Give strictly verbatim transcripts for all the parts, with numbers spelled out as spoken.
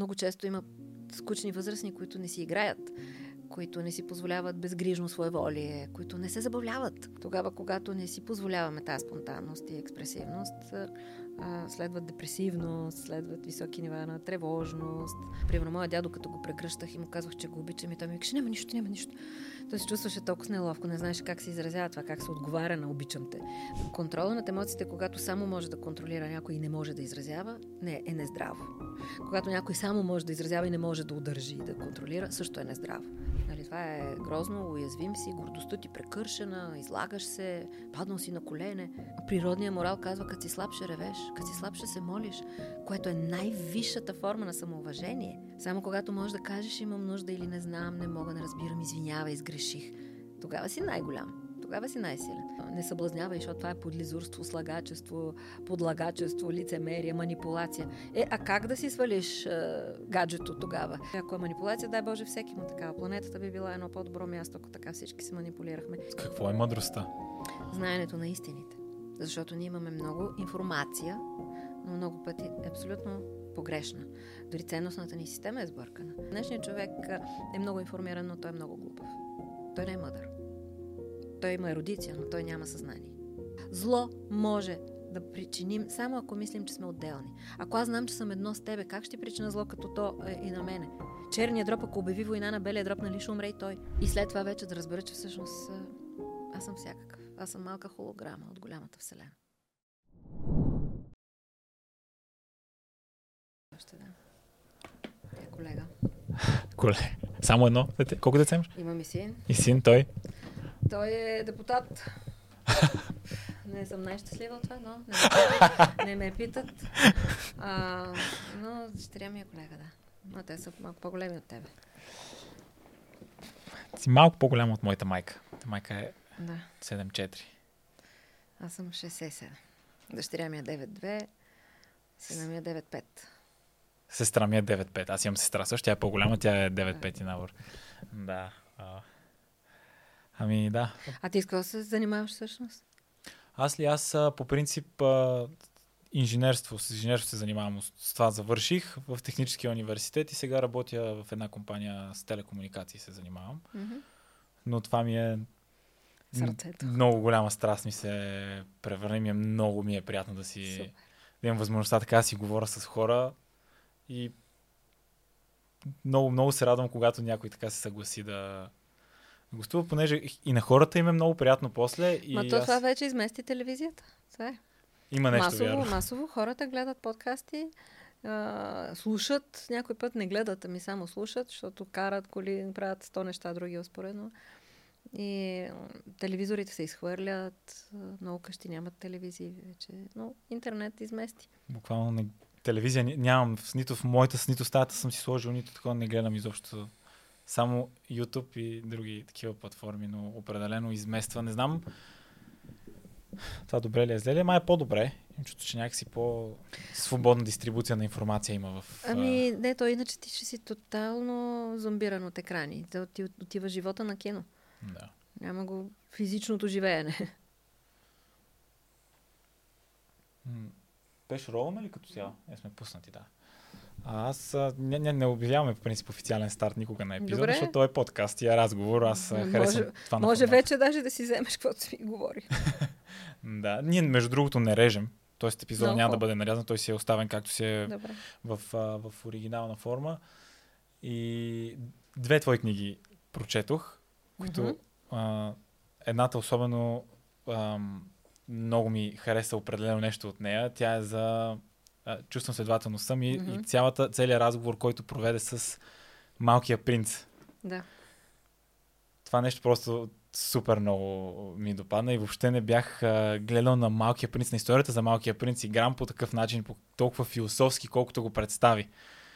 много често има скучни възрастни, които не си играят, които не си позволяват безгрижно своеволие, които не се забавляват. Тогава, когато не си позволяваме тази спонтанност и експресивност, следват депресивност, следват високи нива на тревожност. Примерно, моя дядо, като го прегръщах и му казвах, че го обичам, и той ми викаше, няма нищо, няма нищо. Той се чувстваше толкова неловко, не знаеше как се изразява това, как се отговаря на обичам те. Контрола над емоциите, когато само може да контролира някой и не може да изразява, не, е нездраво. Когато някой само може да изразява и не може да удържи и да контролира, също е нездраво. Нали, това е грозно, уязвим си, гордостта ти прекършена, излагаш се, паднал си на колене. Природният морал казва, като си слаб ще ревеш, като си слаб ще се молиш, което е най-висшата форма на самоуважение. Само когато можеш да кажеш, имам нужда или не знам, не мога, не разбирам, извинявай, изгреших. Тогава си най-голям. Тогава си най-силен. Не съблазнявай, защото това е подлизурство, слагачество, подлагачество, лицемерие, манипулация. Е, а как да си свалиш е, гаджето тогава? Ако е манипулация, дай Боже, всеки му такава. Планетата би била едно по-добро място, ако така всички се манипулирахме. Какво е мъдростта? Знаенето на истините. Защото ние имаме много информация, но много пъти е абсолютно погрешна. Дори ценностната ни система е сбъркана. Днешният човек е много информиран, но той е много глупав. Той не е мъдър. Той има ерудиция, но той няма съзнание. Зло може да причиним само ако мислим, че сме отделни. Ако аз знам, че съм едно с тебе, как ще причина зло като то е и на мене? Черният дроб, ако обяви война на белия дроб, нали ще умре и той? И след това вече да разбера, че всъщност аз съм всякакъв. Аз съм малка холограма от голямата вселена. Още да. Е, колега. Колега. Само едно дете? Колко деца имаш? Имам и син. И син, той? Той е депутат. Не съм най-щастлива от това, но не ме питат. Не ме питат. А, но дъщеря ми е колега, да. Но те са малко по-големи от тебе. Си малко по-голяма от моята майка. Та майка е да. седем четири. Аз съм шестдесет и седем. Дъщеря ми е девет две, сина ми е девет пет. Сестра ми е девет пет. Аз имам сестра също, тя е по-голяма, тя е девет пет и набор. Да. А... Ами да. А ти искал да се занимаваш всъщност? Аз ли? Аз по принцип инженерство, с инженерство се занимавам. С това завърших в техническия университет и сега работя в една компания с телекомуникации се занимавам. Mm-hmm. Но това ми е сърцето. Много голяма страст ми се превърне. Ми е много ми е приятно да си да имам възможността така да си говоря с хора и много, много се радвам, когато някой така се съгласи да гостува, понеже и на хората им е много приятно после. И Ма то аз... това вече измести телевизията. Това е. Има нещо масово, вярно. Масово хората гледат подкасти, а, слушат, някой път не гледат, ами само слушат, защото карат коли, правят сто неща други успоредно. И телевизорите се изхвърлят, много къщи нямат телевизии вече, но интернет измести. Буквално не, телевизия нямам, нито в моята, нито стаята съм си сложил, нито такова не гледам изобщо. Само YouTube и други такива платформи, но определено измества. Не знам това добре ли е, зле ли е, май е по-добре. Чуто, че някакси по-свободна дистрибуция на информация има в... Ами не, то иначе ти ще си тотално зомбиран от екрани. То ти отива живота на кино. Да. Няма го физичното живеене. Беше роваме ли като сега? Е, сме пуснати, да. А аз а, не, не, не обявяваме по принцип официален старт никога на епизода, защото той е подкаст и е разговор. Аз може, харесвам това на Може вече даже да си вземеш каквото си говори. Да, ние между другото не режем. Тоест епизода no, няма да бъде нарязан, той си е оставен както си е в, а, в оригинална форма. И две твои книги прочетох, които mm-hmm. а, едната особено а, много ми хареса определено нещо от нея. Тя е за а, чувствам следователността ми mm-hmm. и цялата, целият разговор, който проведе с Малкия принц. Да. Това нещо просто супер много ми допадна и въобще не бях а, гледал на Малкия принц, на историята за Малкия принц и играм по такъв начин, по толкова философски, колкото го представи.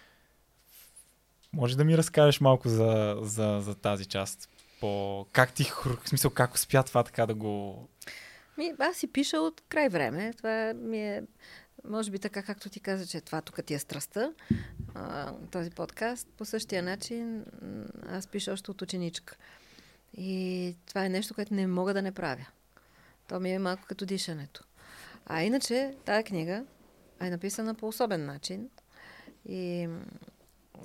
Може да ми разкажеш малко за, за, за тази част? По... Как ти, в смисъл, как успя това така да го... Ми, аз си пиша от край време. Това ми е, може би така, както ти каза, че това тук ти е страстта, а, този подкаст. По същия начин аз пиша още от ученичка. И това е нещо, което не мога да не правя. То ми е малко като дишането. А иначе, тая книга е написана по особен начин. И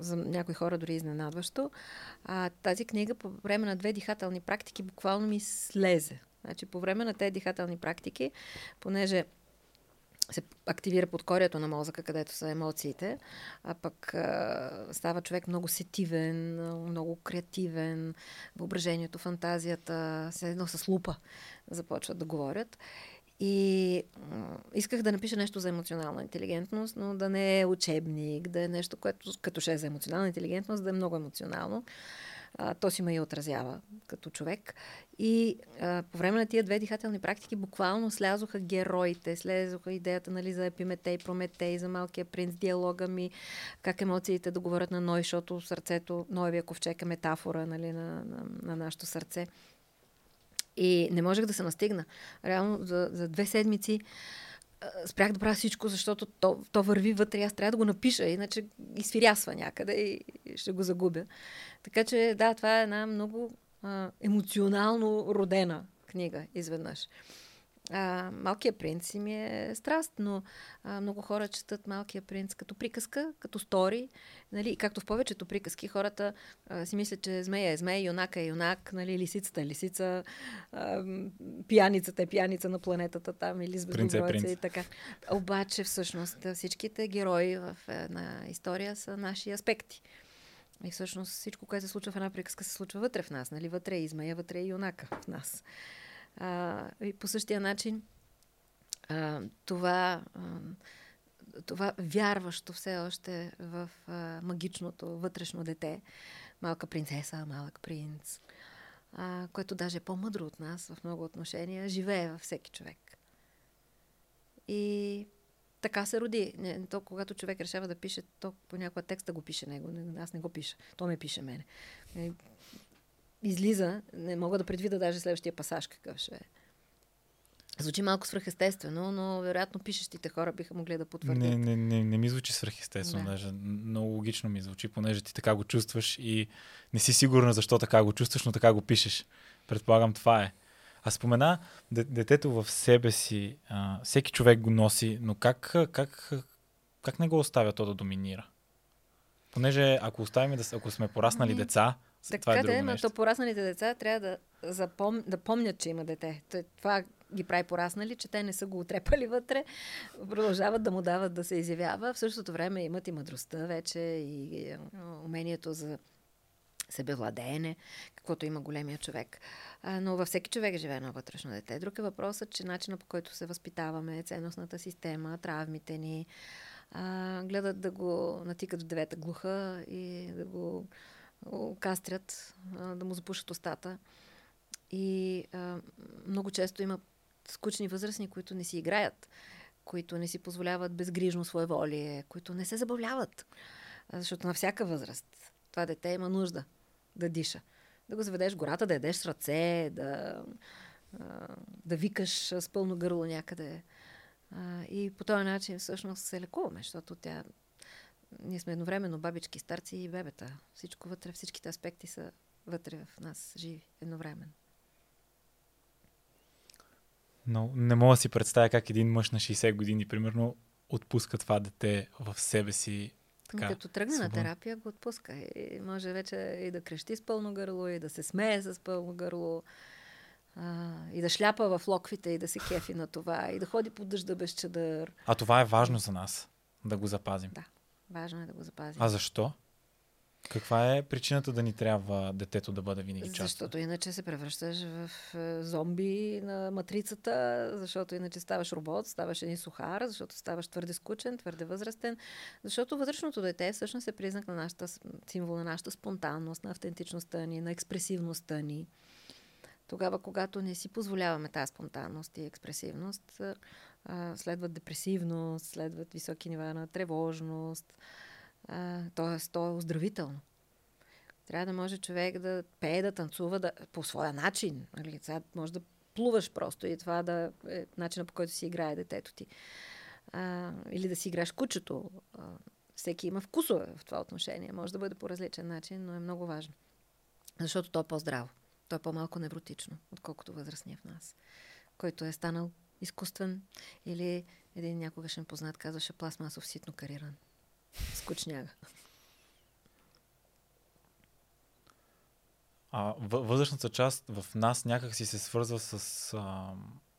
за някои хора дори изненадващо. А, тази книга по време на две дихателни практики буквално ми слезе. Значи по време на тези дихателни практики, понеже се активира подкорието на мозъка, където са емоциите, а пък а, става човек много сетивен, много креативен, въображението, фантазията, се едно с лупа започват да говорят. И а, исках да напиша нещо за емоционална интелигентност, но да не е учебник, да е нещо, което като ще е за емоционална интелигентност, да е много емоционално. А, то си ме и отразява като човек. И а, по време на тия две дихателни практики буквално слязоха героите, слязоха идеята, нали, за Епиметей, Прометей, за Малкия принц, диалога ми, как емоциите да говорят на Ной, защото сърцето, Ноевия ковчег е метафора, нали, на, на, на нашето сърце. И не можех да се настигна. Реално за, за две седмици спрях да правя всичко, защото то, то върви вътре. Аз трябва да го напиша, иначе изфирясва някъде и ще го загубя. Така че, да, това е една много а, емоционално родена книга изведнъж. А, Малкия принц ми е страст, но а, много хора четат Малкия принц като приказка, като стори. Нали? Както в повечето приказки, хората а, си мислят, че змея е змея, юнака е юнак, нали? Лисицата е лисица, а, пияницата е пияница на планетата там или с бездобровеца и така. Обаче всъщност всичките герои в една история са наши аспекти. И всъщност всичко, което се случва в една приказка, се случва вътре в нас. Нали? Вътре е и змея, вътре е и юнака в нас. А, и по същия начин а, това, а, това вярващо все още в а, магичното вътрешно дете, малка принцеса, малък принц, а, което даже е по-мъдро от нас в много отношения, живее във всеки човек. И така се роди. Не, то, когато човек решава да пише, то по някаква текст да го пише него. Аз не го пиша. То ме пише мене. Излиза, не мога да предвида даже следващия пасаж какъв ще е. Звучи малко свръхестествено, но вероятно пишещите хора биха могли да потвърдят. Не, не, не, не ми звучи свръхестествено, да. Даже много логично ми звучи, понеже ти така го чувстваш и не си сигурна защо така го чувстваш, но така го пишеш. Предполагам, това е. А спомена детето в себе си, а, всеки човек го носи, но как, как, как не го оставя то да доминира? Понеже ако оставим, да, ако сме пораснали ами, деца, така това е да друго е, но нещо. то порасналите деца трябва да, запом... да помнят, че има дете. Това ги прави пораснали, че те не са го отрепали вътре, продължават да му дават да се изявява. В същото време имат и мъдростта вече, и умението за себевладеене, каквото има големия човек. А, но във всеки човек живее едно вътрешно дете. Друг е въпросът, че начинът, по който се възпитаваме, ценностната система, травмите ни, а, гледат да го натикат в девета глуха и да го кастрят, а, да му запушат устата. И а, много често има скучни възрастни, които не си играят, които не си позволяват безгрижно своеволие, които не се забавляват. Защото на всяка възраст това дете има нужда да диша. Да го заведеш в гората, да ядеш с ръце, да, да викаш с пълно гърло някъде. И по този начин всъщност се лекуваме, защото тя... Ние сме едновременно бабички, старци и бебета. Всичко вътре, всичките аспекти са вътре в нас живи едновременно. Но не мога да си представя как един мъж на шейсет години, примерно, отпуска това дете в себе си. Така, като тръгне свободно. на терапия, го отпуска. И може вече и да крещи с пълно гърло, и да се смее с пълно гърло, а, и да шляпа в локвите, и да се кефи на това, и да ходи по дъжда без чадър. А това е важно за нас, да го запазим. Да, важно е да го запазим. А защо? Каква е причината да ни трябва детето да бъде винаги част? Защото иначе се превръщаш в зомби на матрицата, защото иначе ставаш робот, ставаш един сухар, защото ставаш твърде скучен, твърде възрастен. Защото вътрешното дете всъщност е признак на нашата, символ на нашата спонтанност, на автентичността ни, на експресивността ни. Тогава, когато не си позволяваме тази спонтанност и експресивност, следват депресивност, следват високи нива на тревожност. Тоест, то е оздравително. Трябва да може човек да пее, да танцува да, по своя начин. Нали? Сега може да плуваш просто и това да е начинът, по който си играе детето ти. А, или да си играеш кучето. А, всеки има вкусове в това отношение. Може да бъде по различен начин, но е много важно. Защото то е по-здраво. То е по-малко невротично, отколкото възрастния в нас, който е станал изкуствен или един някогашен познат казваше пластмасов ситно кариран. Скучняга. А възрастната част в нас някак си се свързва с, а,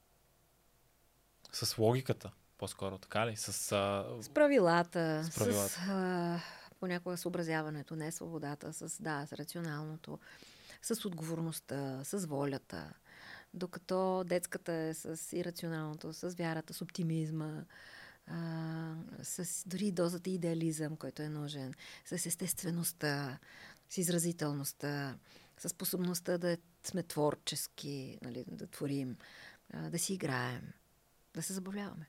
с логиката, по-скоро, така ли? С, а, с правилата, с, правилата. с а, понякога съобразяването, не свободата, с, да, с рационалното, с отговорността, с волята. Докато детската е с ирационалното, с вярата, с оптимизма, а, с дори дозата идеализъм, който е нужен, с естествеността, с изразителността, с способността да сме творчески, нали, да творим, а, да си играем, да се забавляваме.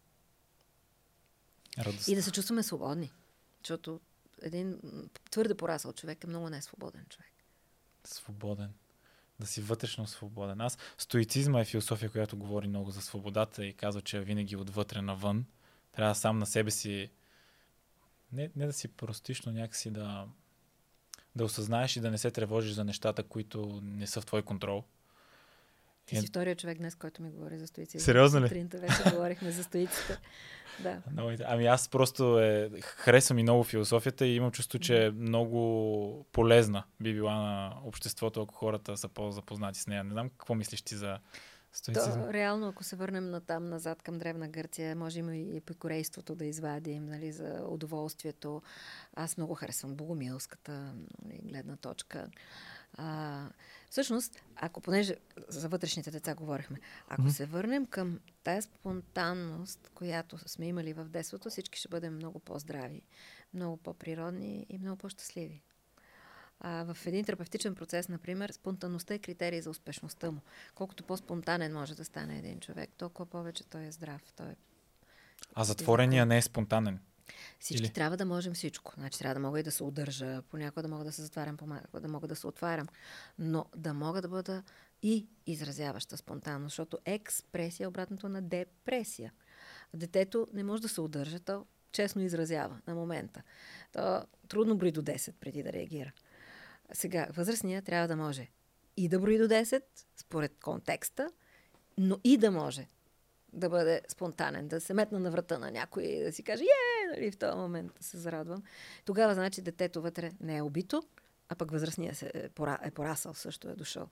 Радост. И да се чувстваме свободни. Защото един твърде порасъл човек е много несвободен човек. Свободен. Да си вътрешно свободен. Аз стоицизма е философия, която говори много за свободата и казва, че винаги отвътре навън. Трябва сам на себе си не, не да си простиш, но някакси да да осъзнаеш и да не се тревожиш за нещата, които не са в твой контрол. Ти си втория човек днес, който ми говори за стоицизма. Сериозно ли? Сутринта вече говорихме за стоиците. Да. Ами аз просто е, харесвам и много философията и имам чувство, че е много полезна би била на обществото, ако хората са по-запознати с нея. Не знам какво мислиш ти за стоицизма. То, реално, ако се върнем натам назад към Древна Гърция, можем и епикурейството да извадим, нали, за удоволствието. Аз много харесвам богомилската, нали, гледна точка. А, всъщност, ако понеже за вътрешните деца говорихме, ако mm-hmm. се върнем към тая спонтанност, която сме имали в детството, всички ще бъдем много по-здрави, много по-природни и много по-щастливи. А, в един терапевтичен процес, например, спонтанността е критерий за успешността му. Колкото по-спонтанен може да стане един човек, толкова повече той е здрав. Той е... А затворения не е спонтанен? Всички Или? Трябва да можем всичко. Значи трябва да мога и да се удържа, понякога да мога да се затварям, понякога да мога да се отварям, но да мога да бъда и изразяваща спонтанно, защото експресия е обратното на депресия. Детето не може да се удържа, то честно изразява на момента. То трудно брои до десет преди да реагира. Сега, възрастният трябва да може и да брои до десет, според контекста, но и да може да бъде спонтанен, да се метна на врата на някой и да си каже е, нали, в този момент се зарадвам. Тогава, значи, детето вътре не е убито, а пък възрастният се е, пора, е порасъл, също е дошъл.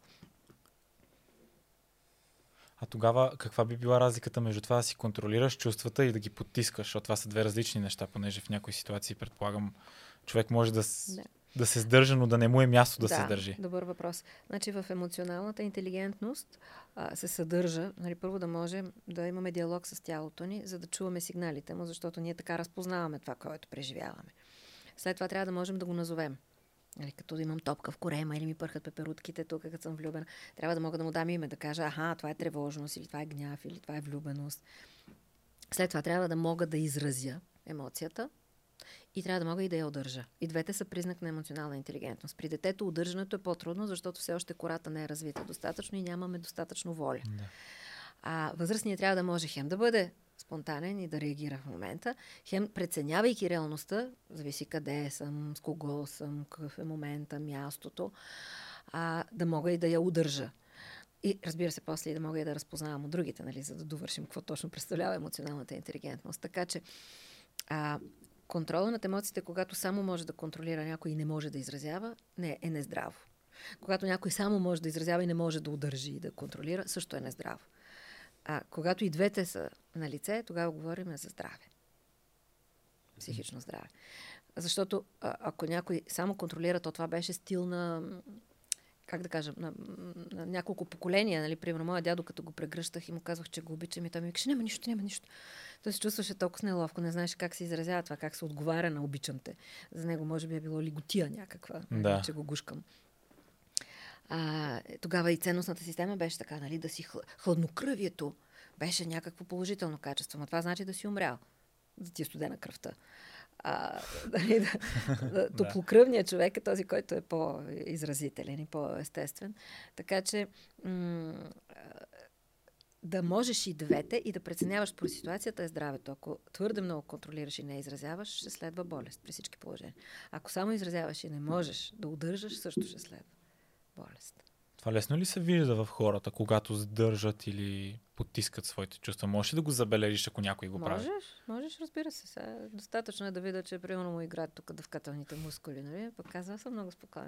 А тогава каква би била разликата между това да си контролираш чувствата и да ги потискаш? Защото това са две различни неща, понеже в някои ситуации, предполагам, човек може да... да. Да се сдържа, но да не му е място да, да се държи. Добър въпрос. Значи в емоционалната интелигентност а, се съдържа, нали, първо да можем да имаме диалог с тялото ни, за да чуваме сигналите му, защото ние така разпознаваме това, което преживяваме. След това трябва да можем да го назовем. Нали, като да имам топка в корема или ми пърхат пеперутките тук, като съм влюбена. Трябва да мога да му дам име, да кажа, аха, това е тревожност, или това е гняв, или това е влюбеност. След това трябва да мога да изразя емоцията, и трябва да мога и да я удържа. И двете са признак на емоционална интелигентност. При детето удържането е по-трудно, защото все още кората не е развита достатъчно и нямаме достатъчно воля. Да. А възрастният трябва да може хем да бъде спонтанен и да реагира в момента, хем преценявайки реалността, зависи къде съм, с кого съм, какъв е момента, мястото, а, да мога и да я удържа. И разбира се, после и да мога и да разпознавам от другите, нали, за да довършим какво точно представлява емоционалната интелигентност. Така че а, контрола над емоциите, когато само може да контролира някой и не може да изразява, не, е нездраво. Когато някой само може да изразява и не може да удържи и да контролира, също е нездраво. А когато и двете са на лице, тогава говорим за здраве. Психично здраве. Защото а, ако някой само контролира, то това беше стил на, как да кажа, на, на няколко поколения. Нали? Примерно, моя дядо, като го прегръщах и му казвах, че го обичам, и той ми викаше, няма нищо, няма нищо. Той се чувстваше толкова неловко, не знаеше как се изразява това, как се отговаря на обичам те. За него може би е било лиготия някаква, да. Че го гушкам. А, тогава и ценностната система беше така, нали, да си хладнокръвието беше някакво положително качество. Но това значи да си умрял, да ти е студена кръвта. А, да, да, топлокръвният човек е този, който е по-изразителен и по-естествен. Така че м- да можеш и двете и да преценяваш по ситуацията е здравето. Ако твърде много контролираш и не изразяваш, ще следва болест при всички положения. Ако само изразяваш и не можеш да удържаш, също ще следва болест. Това лесно ли се вижда в хората, когато задържат или потискат своите чувства? Можеш ли да го забележиш, ако някой го прави? Можеш, можеш, разбира се. Сега, достатъчно е да видя, че примерно му играят тук дъвкателните мускули, нали? Пък казва, съм много спокоен.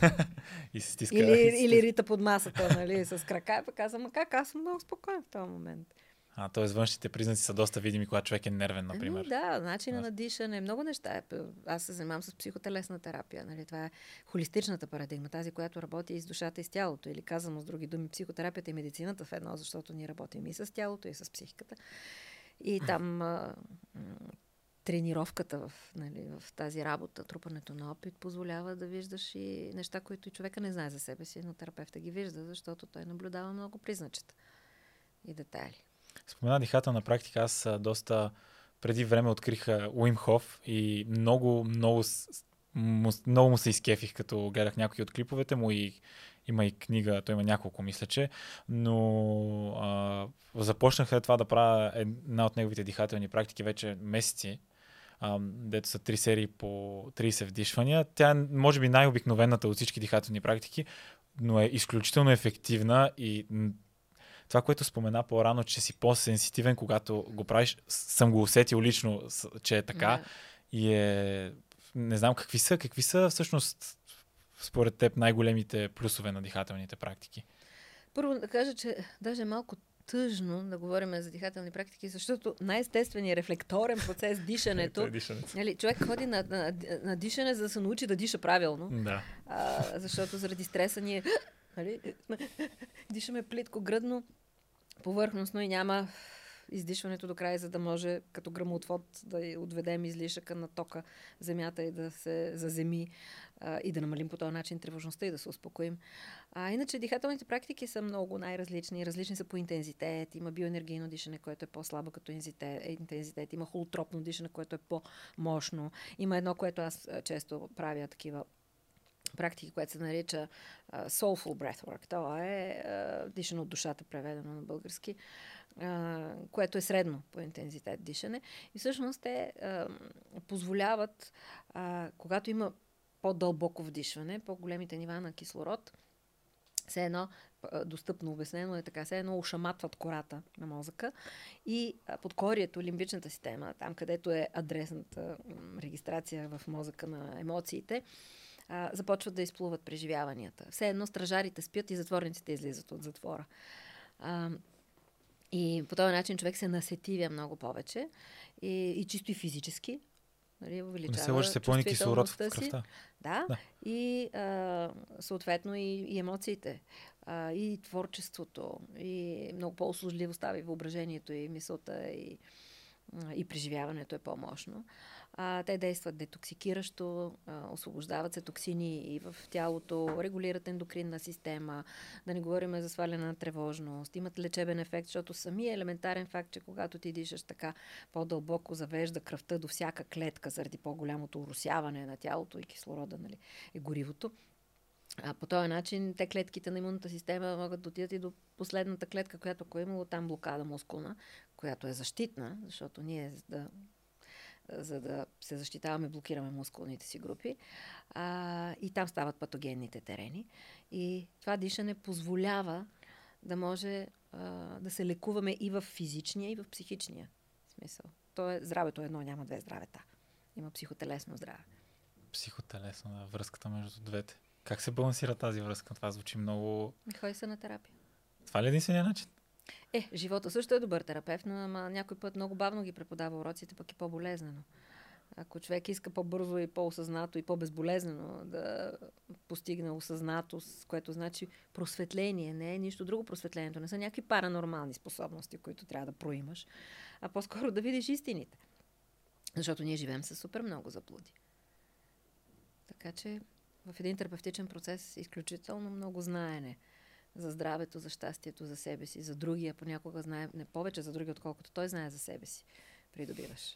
И се стиска. Или, или рита под масата, нали, с крака, пък казвам, ма как, аз съм много спокоен в този момент. А, т.е. външните признаци са доста видими, когато човек е нервен, например. Ами, да, начина на дишане, много неща. Аз се занимавам с психотелесна терапия. Нали? Това е холистичната парадигма, тази, която работи и с душата, и с тялото. Или казано с други думи, психотерапията и медицината в едно, защото ние работим и с тялото, и с психиката. И там а, тренировката в, нали, в тази работа, трупането на опит, позволява да виждаш и неща, които и човека не знае за себе си, но терапевта ги вижда, защото той наблюдава много призначета и детайли. Спомена дихателна практика, аз доста преди време открих Уим Хоф и много, много, много, много му се изкефих, като гледах някои от клиповете му и има и книга, той има няколко, мисля, че, но а, започнах след това да правя една от неговите дихателни практики вече месеци, а, дето са три серии по трийсет вдишвания. Тя е, може би, най-обикновената от всички дихателни практики, но е изключително ефективна и това, което спомена по-рано, че си по-сенситивен, когато го правиш, съм го усетил лично, че е така. Yeah. И е... Не знам какви са, какви са всъщност според теб най-големите плюсове на дихателните практики? Първо да кажа, че даже е малко тъжно да говорим за дихателни практики, защото най-естественият рефлекторен процес, дишането, е дишането. Нали, човек ходи на, на, на дишане, за да се научи да диша правилно. Да. А, защото заради стреса ние нали, дишаме плитко, гръдно, повърхностно и няма издишването до края, за да може като гръмотвод да отведем излишъка на тока в земята и да се заземи а, и да намалим по този начин тревожността и да се успокоим. А иначе дихателните практики са много най-различни. Различни са по интензитет. Има биоенергийно дишане, което е по-слабо като интензитет. Има холотропно дишане, което е по-мощно. Има едно, което аз често правя такива практики, което се нарича uh, soulful breathwork. Това е uh, дишане от душата, преведено на български, uh, което е средно по интензитет дишане. И всъщност те uh, позволяват, uh, когато има по-дълбоко вдишване, по-големите нива на кислород, все едно, достъпно обяснено е така, все едно ушаматват кората на мозъка и подкорието, лимбичната система, там където е адресната регистрация в мозъка на емоциите, Uh, започват да изплуват преживяванията. Все едно стражарите спят и затворниците излизат от затвора. Uh, и по този начин човек се насетивя много повече и, и чисто и физически. Нали, увеличава не се лъжи, се пълни кислород в кръвта. Да, да. И uh, съответно и, и емоциите, uh, и творчеството, и много по-услужливо става и въображението, и мисълта, и, uh, и преживяването е по-мощно. А, те действат детоксикиращо, а, освобождават се токсини и в тялото, регулират ендокринна система, да не говорим за сваляне на тревожност, имат лечебен ефект, защото самия елементарен факт, че когато ти дишаш така по-дълбоко, завежда кръвта до всяка клетка заради по-голямото уросяване на тялото и кислорода, нали, и горивото. А по този начин те клетките на имунната система могат да отидат и до последната клетка, която ако е имало там блокада мускулна, която е защитна, защото ние да за да се защитаваме, блокираме мускулните си групи. А, и там стават патогенните терени. И това дишане позволява да може а, да се лекуваме и в физичния, и в психичния смисъл. То е, здравето едно, няма две здравета. Има психотелесно здраве. Психотелесно, да, връзката между двете. Как се балансира тази връзка? Това звучи много... Ходи се на терапия. Това ли е единствения начин? Е, живота също е добър терапевт, но ама, някой път много бавно ги преподава уроците, пък и по-болезнено. Ако човек иска по-бързо и по-осъзнато и по-безболезнено да постигне осъзнатост, което значи просветление, не е нищо друго просветлението. Не са някакви паранормални способности, които трябва да проимаш, а по-скоро да видиш истините. Защото ние живеем с супер много заблуди. Така че в един терапевтичен процес изключително много знаене за здравето, за щастието, за себе си, за другия. Понякога знае не повече за другия, отколкото той знае за себе си. Придобиваш.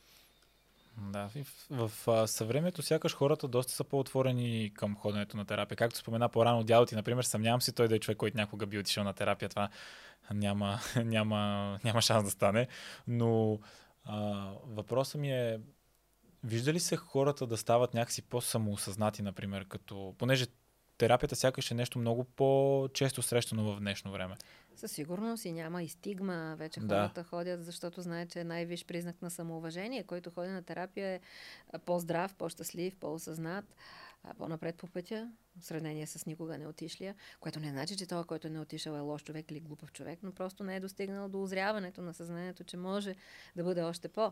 Да, в, в, в съвремето сякаш хората доста са по-отворени към ходенето на терапия. Както спомена по-рано дядо ти, например, съмнявам си той да е човек, който някога би отишъл на терапия. Това няма, няма, няма шанс да стане. Но а, въпросът ми е, вижда ли се хората да стават някакси по-самоосъзнати, например, като, понеже терапията сякаш е нещо много по-често срещано в днешно време. Със сигурност и няма и стигма. Вече да. хората ходят, защото знаят, че е най-висш признак на самоуважение. Който ходи на терапия е по-здрав, по-щастлив, по-осъзнат, по-напред по пътя, в сравнение с никога не отишлия, което не значи, че това, който не отишъл е лош човек или глупав човек, но просто не е достигнал до озряването на съзнанието, че може да бъде още по.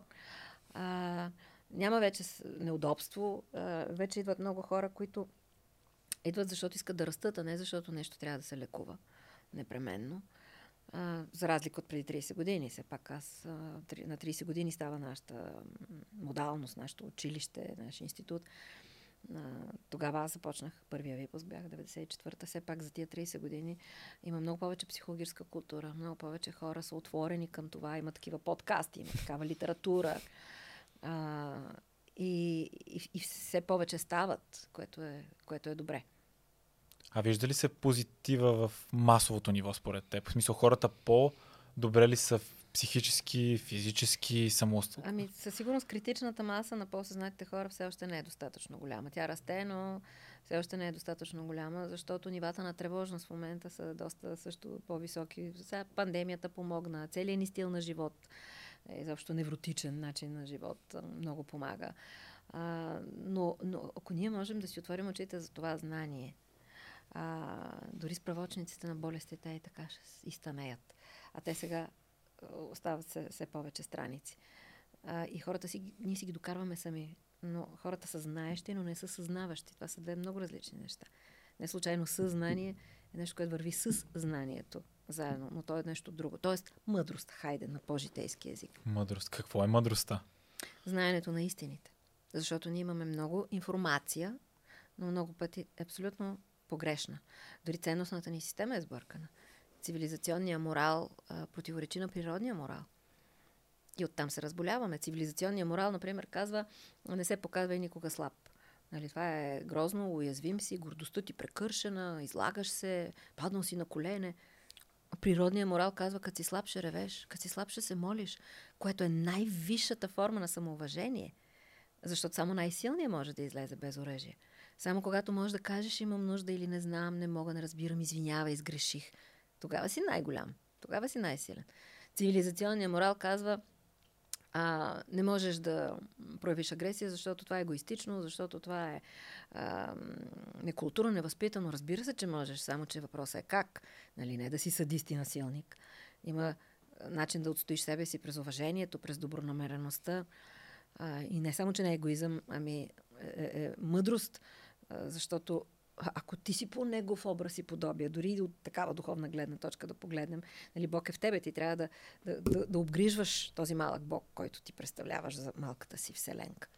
А, няма вече неудобство. А, вече идват много хора, които идват, защото искат да растат, а не защото нещо трябва да се лекува непременно. А, за разлика от преди трийсет години. Все пак аз а, на трийсет години става нашата модалност, нашето училище, наш институт. А, тогава аз започнах, първия випуск бях деветдесет и четвърта. Все пак за тия трийсет години има много повече психологическа култура, много повече хора са отворени към това, има такива подкасти, има такава литература. А, и, и, и все повече стават, което е, което е добре. А вижда ли се позитива в масовото ниво според теб? В смисъл, хората по-добре ли са психически, физически, самоустановени? Ами със сигурност критичната маса на по-съзнатите хора все още не е достатъчно голяма. Тя расте, но все още не е достатъчно голяма, защото нивата на тревожност в момента са доста също по-високи. Сега пандемията помогна, целият ни стил на живот, изобщо невротичен начин на живот много помага. А, но, но ако ние можем да си отворим очите за това знание, А, дори справочниците на болестите и така ще изтънеят. А те сега остават се, все повече страници. А, и хората си, ние си ги докарваме сами. Но хората са знаещи, но не са съзнаващи. Това са две много различни неща. Не случайно съзнание е нещо, което върви с знанието заедно, но то е нещо друго. Тоест мъдрост, хайде, на по-житейски език. Мъдрост. Какво е мъдростта? Знаенето на истините. Защото ние имаме много информация, но много пъти е абсолютно погрешна. Дори ценностната ни система е сбъркана. Цивилизационният морал а, противоречи на природния морал. И оттам се разболяваме. Цивилизационният морал, например, казва, не се показвай никога слаб. Нали, това е грозно, уязвим си, гордостта ти прекършена, излагаш се, паднал си на колене. Природният морал казва, като си слаб ще ревеш, като си слаб ще се молиш, което е най-висшата форма на самоуважение. Защото само най-силният може да излезе без оръжие. Само когато можеш да кажеш, имам нужда или не знам, не мога, не разбирам, извинявай, изгреших. Тогава си най-голям. Тогава си най-силен. Цивилизационният морал казва, а, не можеш да проявиш агресия, защото това е егоистично, защото това е а, некултурно, невъзпитано. Разбира се, че можеш, само че въпросът е как. Нали, не да си садист и насилник. Има начин да отстоиш себе си през уважението, през добронамереността. А, и не само, че не е егоизъм, ами е, е, е мъдрост, а, защото ако ти си по негов образ и подобие, дори и от такава духовна гледна точка да погледнем, нали, Бог е в тебе, ти трябва да, да, да, да обгрижваш този малък Бог, който ти представляваш за малката си вселенка.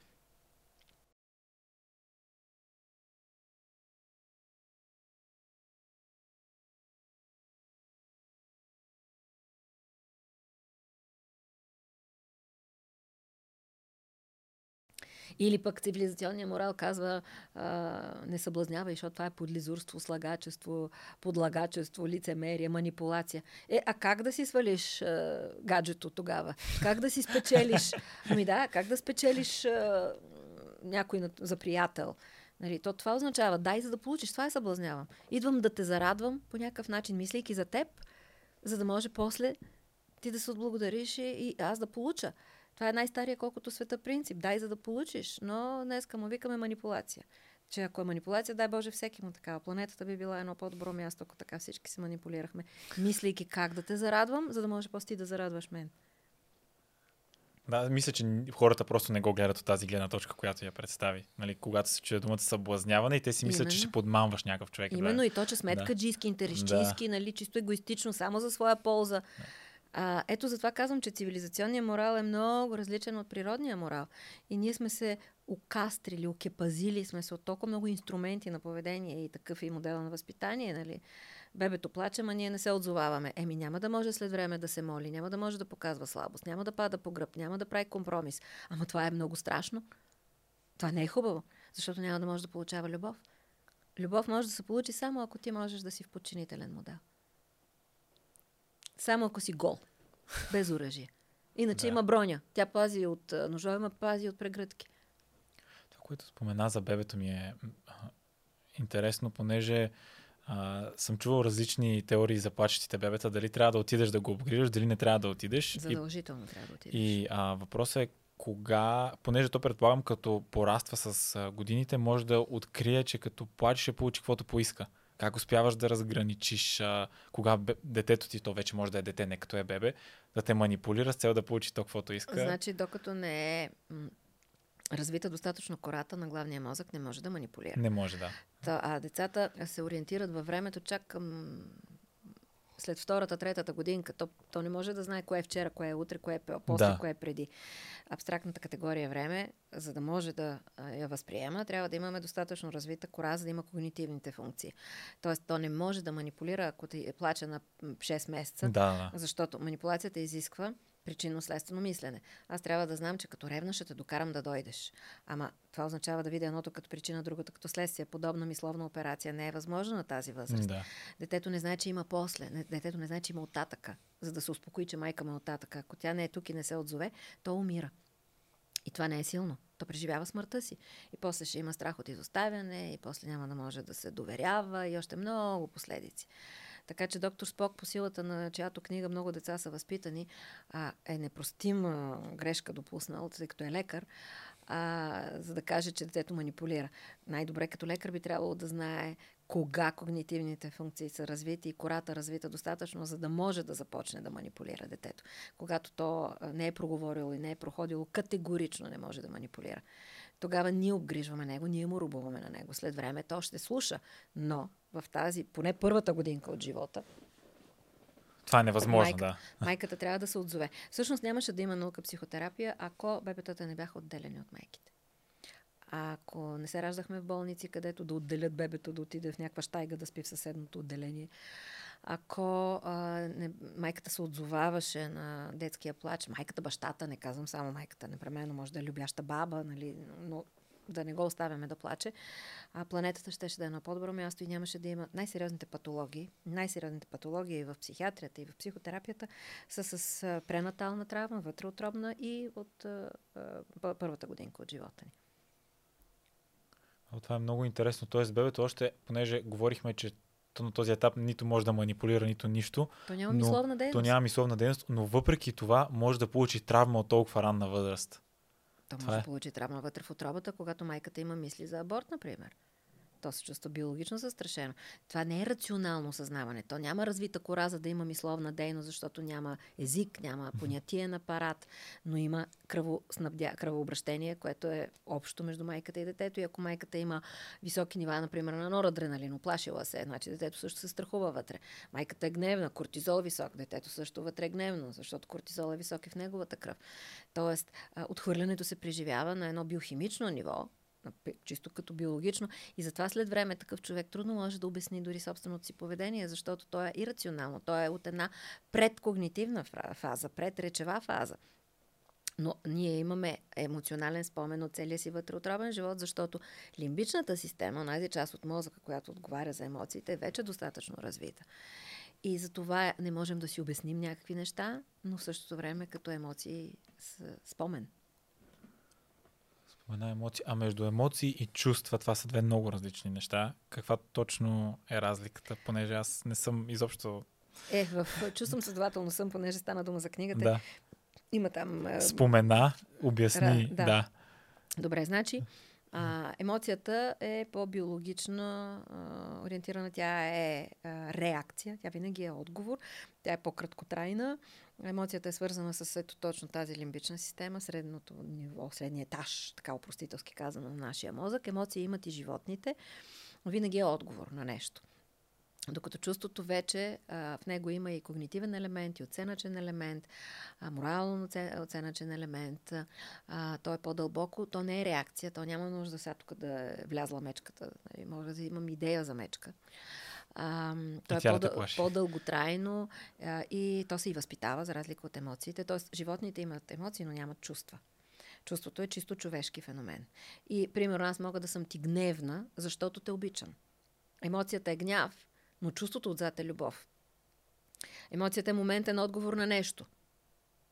Или пък цивилизационният морал казва а, не съблазнявай, защото това е подлизурство, слагачество, подлагачество, лицемерие, манипулация. Е, а как да си свалиш а, гаджето тогава? Как да си спечелиш? Ами да, как да спечелиш а, някой за приятел? Нали, то това означава дай, за да получиш. Това е съблазнявам. Идвам да те зарадвам по някакъв начин, мислейки за теб, за да може после ти да се отблагодариш и аз да получа. Това е най-стария колкото света принцип. Дай, за да получиш. Но днеска му викаме манипулация. Че ако е манипулация, дай Боже всеки му такава. Планетата би била едно по-добро място, ако така всички се манипулирахме. Мислейки как да те зарадвам, за да може после ти да зарадваш мен. Да, мисля, че хората просто не го гледат от тази гледна точка, която я представи. Нали, когато се чуе думата съблазняване и те си мислят, че ще подмамваш някакъв човек. Именно да. И то, че сметкаджийски, интересчийски, да. Нали, чисто егоистично, само за своя полза. Да. А, ето затова казвам, че цивилизационният морал е много различен от природния морал. И ние сме се окастрили, окепазили сме се от толкова много инструменти на поведение и такъв и модел на възпитание. Нали? Бебето плаче, ма ние не се отзоваваме. Еми няма да може след време да се моли, няма да може да показва слабост, няма да пада по гръб, няма да прави компромис. Ама това е много страшно. Това не е хубаво, защото няма да може да получава любов. Любов може да се получи само ако ти можеш да си в подчинителен модел. Само ако си гол, без оръжие. Иначе да. Има броня. Тя пази от ножове, ма пази от прегръдки. Това, което спомена за бебето ми е интересно, понеже а, съм чувал различни теории за плачещите бебета, дали трябва да отидеш да го обгрижаш, дали не трябва да отидеш. Задължително и, трябва да отидеш. И а, въпросът е кога, понеже то предполагам като пораства с а, годините, може да открие, че като плачеш ще получи каквото поиска. Как успяваш да разграничиш а, кога бе, детето ти, то вече може да е дете, не като е бебе, да те манипулира с цел да получи то каквото иска? Значи, докато не е м- развита достатъчно кората на главния мозък, не може да манипулира. Не може, да. Та, а децата се ориентират във времето чак към след втората, третата годинка. То, то не може да знае кое е вчера, кое е утре, кое е после, да. Кое е преди. Абстрактната категория време, за да може да я възприема, трябва да имаме достатъчно развита кора, за да има когнитивните функции. Тоест, то не може да манипулира, ако ти е плаче на шест месеца, да, да. защото манипулацията изисква причинно-следствено мислене. Аз трябва да знам, че като ревна ще те докарам да дойдеш. Ама това означава да видя едното като причина, другото като следствие. Подобна мисловна операция не е възможна на тази възраст. Да. Детето не знае, че има после. Детето не знае, че има оттатъка. За да се успокои, че майка му е оттатъка. Ако тя не е тук и не се отзове, то умира. И това не е силно. То преживява смъртта си. И после ще има страх от изоставяне, и после няма да може да се доверява, и още много последици. Така че доктор Спок, по силата на чиято книга много деца са възпитани, а, е непростима грешка допуснал, тъй като е лекар, а, за да каже, че детето манипулира. Най-добре като лекар би трябвало да знае кога когнитивните функции са развити и кората развита достатъчно, за да може да започне да манипулира детето. Когато то не е проговорило и не е проходило, категорично не може да манипулира. Тогава ние обгрижваме него, ние му рубуваме на него. След време то ще слуша, но в тази, поне първата годинка от живота, това е невъзможно, майка, да. Майката трябва да се отзове. Всъщност нямаше да има наука психотерапия, ако бебетата не бяха отделени от майките. А ако не се раждахме в болници, където да отделят бебето, да отиде в някаква щайга да спи в съседното отделение, ако а, не, майката се отзоваваше на детския плач, майката, бащата, не казвам само майката, непременно може да е любяща баба, нали, но да не го оставяме да плаче, а планетата ще, ще да е на по-добро място и нямаше да има най-сериозните патологии. Най-сериозните патологии и в психиатрията, и в психотерапията са с а, пренатална травма, вътреутробна и от а, а, първата годинка от живота ни. А, това е много интересно. Тоест, бебето още, понеже говорихме, че то на този етап нито може да манипулира, нито нищо. То няма мисловна дейност. То няма мисловна дейност, но въпреки това може да получи травма от толкова ранна възраст. То може да е. получи травма вътре в утробата, когато майката има мисли за аборт, например. То се чувства биологично застрашено. Това не е рационално съзнаване. То няма развита кора, за да има мисловна дейност, защото няма език, няма понятиен апарат, но има кръвоснабдя... кръвообращение, което е общо между майката и детето. И ако майката има високи нива, например, на норадреналин, оплашила се, значи детето също се страхува вътре. Майката е гневна, кортизол висок, детето също вътре е гневно, защото кортизол е висок и в неговата кръв. Тоест, отхвърлянето се преживява на едно биохимично ниво, чисто като биологично. И затова след време такъв човек трудно може да обясни дори собственото си поведение, защото то е ирационално. То е от една предкогнитивна фаза, предречева фаза. Но ние имаме емоционален спомен от целия си вътреутробен живот, защото лимбичната система, онази част от мозъка, която отговаря за емоциите, е вече достатъчно развита. И за това не можем да си обясним някакви неща, но в същото време като емоции с спомен. Една емоция. А между емоции и чувства, това са две много различни неща. Каква точно е разликата, понеже аз не съм изобщо... Е, в чувствам следователно съм, понеже стана дума за книгата. Да. Има там... Спомена, обясни, Ра, да. да. Добре, значи, а, емоцията е по-биологично а, ориентирана. Тя е а, реакция, тя винаги е отговор. Тя е по-краткотрайна. Емоцията е свързана с ето точно тази лимбична система, средното ниво, средния етаж, така опростителски казано, на нашия мозък. Емоции имат и животните, но винаги е отговор на нещо. Докато чувството вече а, в него има и когнитивен елемент, и оценъчен елемент, а, морално оценъчен елемент. А, то е по-дълбоко, то не е реакция, то няма нужда сега тук да е влязла мечката. Може да имам идея за мечка. А, то е по-дъл, по-дълготрайно а, и то се и възпитава, за разлика от емоциите. Тоест, животните имат емоции, но нямат чувства. Чувството е чисто човешки феномен. И, примерно, аз мога да съм ти гневна, защото те обичам. Емоцията е гняв, но чувството отзад е любов. Емоцията е моментен отговор на нещо.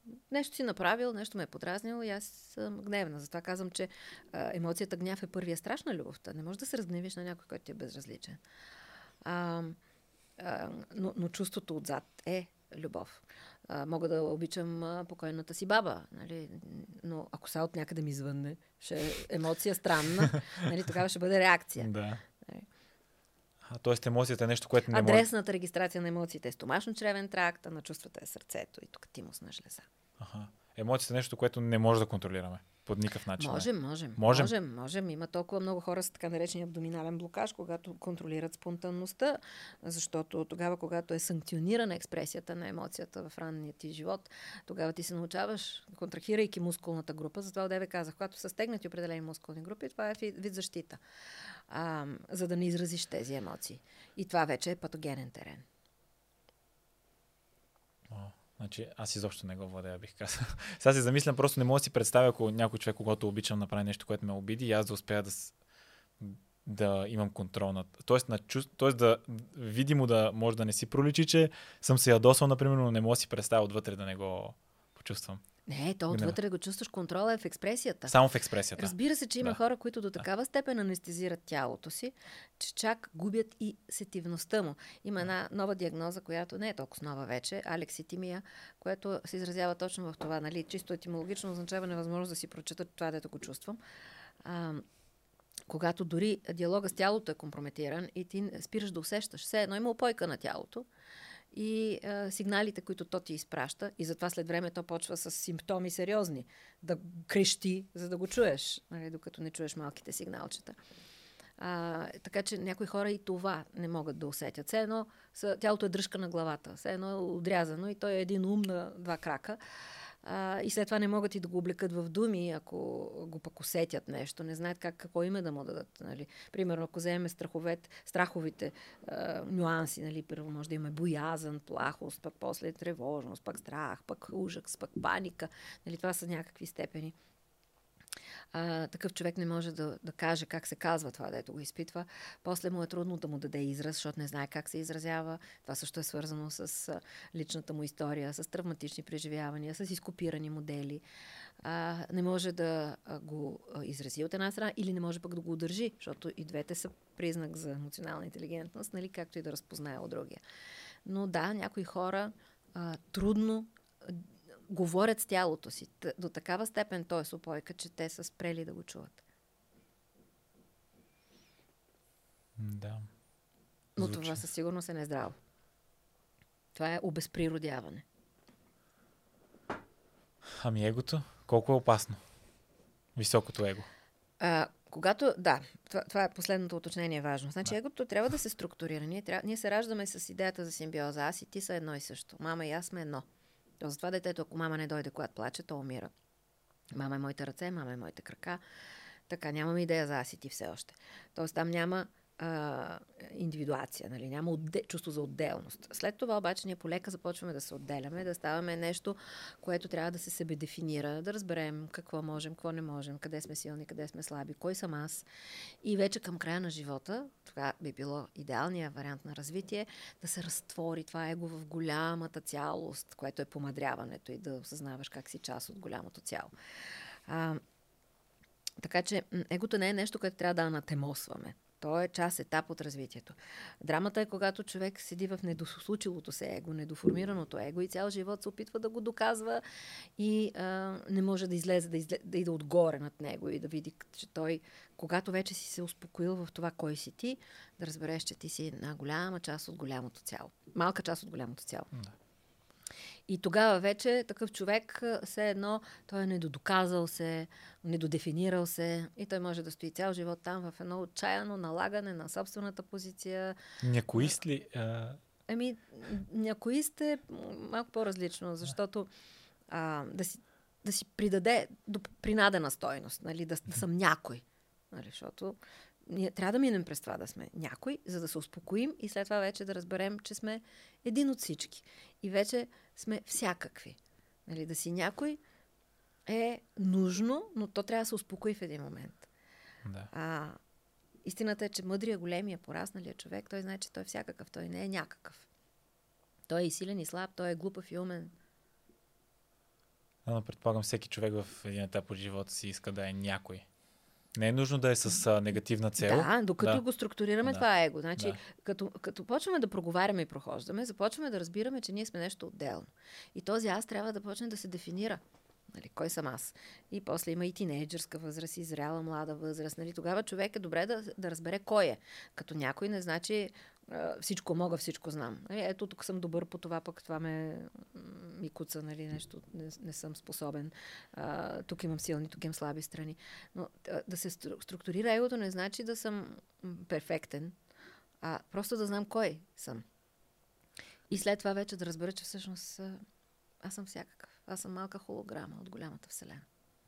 нещо си направил, нещо ме е подразнило и аз съм гневна. Затова казвам, че а, емоцията гняв е първия страш на любовта. Не можеш да се разгневиш на някой, който ти е безразличен. А, а, но, но чувството отзад е любов. А, мога да обичам а, покойната си баба, нали? Но ако са от някъде ми звънне, ще е емоция странна, нали? Тогава ще бъде реакция. Да. А, тоест емоцията е нещо, което не може... Адресната регистрация на емоциите е стомашно-чревен тракт, а на чувствата е сърцето и тук тимусна жлеза. Аха. Емоцията е нещо, което не може да контролираме. По никакъв начин. Можем, можем. Можем. Можем, можем. Има толкова много хора с така наречения абдоминален блокаж, когато контролират спонтанността, защото тогава, когато е санкционирана експресията на емоцията в ранния ти живот, тогава ти се научаваш, контрахирайки мускулната група. Затова одеве казах, когато са стегнати определени мускулни групи, това е вид защита, а, за да не изразиш тези емоции. И това вече е патогенен терен. Значи, аз изобщо не го владея, бих казал. Сега си замислям, просто не мога да си представя, ако някой човек, когато обичам, направи нещо, което ме обиди, и аз да успея да, да имам контрол над... Тоест, на чувств... Тоест да видимо да може да не си проличи, че съм се ядосал, например, но не мога да си представя отвътре да не го почувствам. Не, то отвътре го чувстваш, контрола е в експресията. Само в експресията. Разбира се, че има да. хора, които до такава степен анестезират тялото си, че чак губят и сетивността му. Има една нова диагноза, която не е толкова нова вече, алекситимия, която се изразява точно в това. Нали? Чисто етимологично означава невъзможност да си прочета това, дето го чувствам. А, когато дори диалога с тялото е компрометиран и ти спираш да усещаш. Все едно има опойка на тялото и а, сигналите, които то ти изпраща, и затова след време то почва с симптоми сериозни. Да крещи, за да го чуеш, нали, докато не чуеш малките сигналчета. А, така че някои хора и това не могат да усетят. Все едно са, тялото е дръжка на главата, все едно е отрязано и той е един ум на два крака. А, и след това не могат и да го облекат в думи, ако го пък усетят нещо. Не знаят как, какво име да му дадат. Нали. Примерно, ако вземем страховете, страховите а, нюанси, нали, първо може да имаме боязън, плахост, пък после тревожност, пък страх, пък ужас, пък паника. Нали, това са някакви степени. А, такъв човек не може да, да каже как се казва това, дето го изпитва. После му е трудно да му даде израз, защото не знае как се изразява. Това също е свързано с а, личната му история, с травматични преживявания, с изкопирани модели. А, не може да а, го а, изрази от една страна или не може пък да го удържи, защото и двете са признак за емоционална интелигентност, нали, както и да разпознае от другия. Но да, някои хора а, трудно говорят с тялото си. До такава степен той е с опойка, че те са спрели да го чуват. Да. Но Звучи. това със сигурност е нездраво. Това е обезприродяване. Ами егото? Колко е опасно? Високото его. А, когато, да, това, това е последното уточнение важно. Значи да. Егото трябва да се структурира. Ние, трябва, ние се раждаме с идеята за симбиоза. Аз и ти са едно и също. Мама и аз сме едно. То затова детето, ако мама не дойде, когато плаче, то умира. Мама е моите ръце, мама е моите крака. Така, нямам идея за аз и ти все още. Тоест там няма а, индивидуация, нали? Няма отде... чувство за отделност. След това обаче ние полека започваме да се отделяме, да ставаме нещо, което трябва да се себе дефинира, да разберем какво можем, какво не можем, къде сме силни, къде сме слаби, кой съм аз. И вече към края на живота, това би било идеалният вариант на развитие, да се разтвори това его в голямата цялост, което е помадряването и да осъзнаваш как си част от голямото цяло. А, така че егото не е нещо, което трябва да анатемосваме. То е част, етап от развитието. Драмата е, когато човек седи в недослучилото се его, недоформираното его и цял живот се опитва да го доказва и а, не може да излезе, да, излезе, да иде отгоре над него и да види, че той, когато вече си се успокоил в това кой си ти, да разбереш, че ти си една голяма част от голямото цяло. Малка част от голямото цяло. Да. И тогава вече такъв човек все едно, той е недодоказал се, недодефинирал се и той може да стои цял живот там в едно отчаяно налагане на собствената позиция. Някоист ли? А... Еми, някоист е малко по-различно, защото а, да, си, да си придаде до принадена стойност, нали, да, да съм някой. Нали, защото ние трябва да минем през това да сме някой, за да се успокоим и след това вече да разберем, че сме един от всички. И вече сме всякакви. Нали, да си някой е нужно, но то трябва да се успокои в един момент. Да. А, истината е, че мъдрия, големия, порасналия човек, той знае, че той е всякакъв, той не е някакъв. Той е и силен, и слаб, той е глупав и умен. Но предполагам, всеки човек в един етап от живота си иска да е някой. Не е нужно да е с а, негативна цел. Да, докато да. го структурираме да. това его. Значи, да. като, като почваме да проговаряме и прохождаме, започваме да разбираме, че ние сме нещо отделно. И този аз трябва да почне да се дефинира. Нали, кой съм аз? И после има и тинейджърска възраст, и зряла млада възраст. Нали, тогава човек е добре да, да разбере кой е. Като някой не значи всичко мога, всичко знам. Ето, тук съм добър по това, пък това ме ми куца, нали, нещо, не, не съм способен. А, тук имам силни, тук имам слаби страни. Но да се структурира егото не значи да съм перфектен, а просто да знам кой съм. И след това вече да разбера, че всъщност аз съм всякакъв. Аз съм малка холограма от голямата вселена.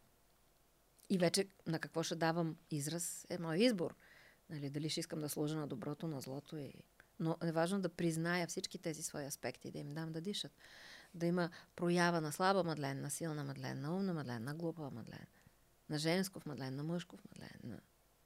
И вече на какво ще давам израз е мой избор. Нали, дали ще искам да служа на доброто, на злото. И... Но е важно да призная всички тези свои аспекти, да им дам да дишат. Да има проява на слаба Мадлен, на силна Мадлен, на умна Мадлен, на глупа Мадлен, на женсков Мадлен, на мъжков Мадлен. На...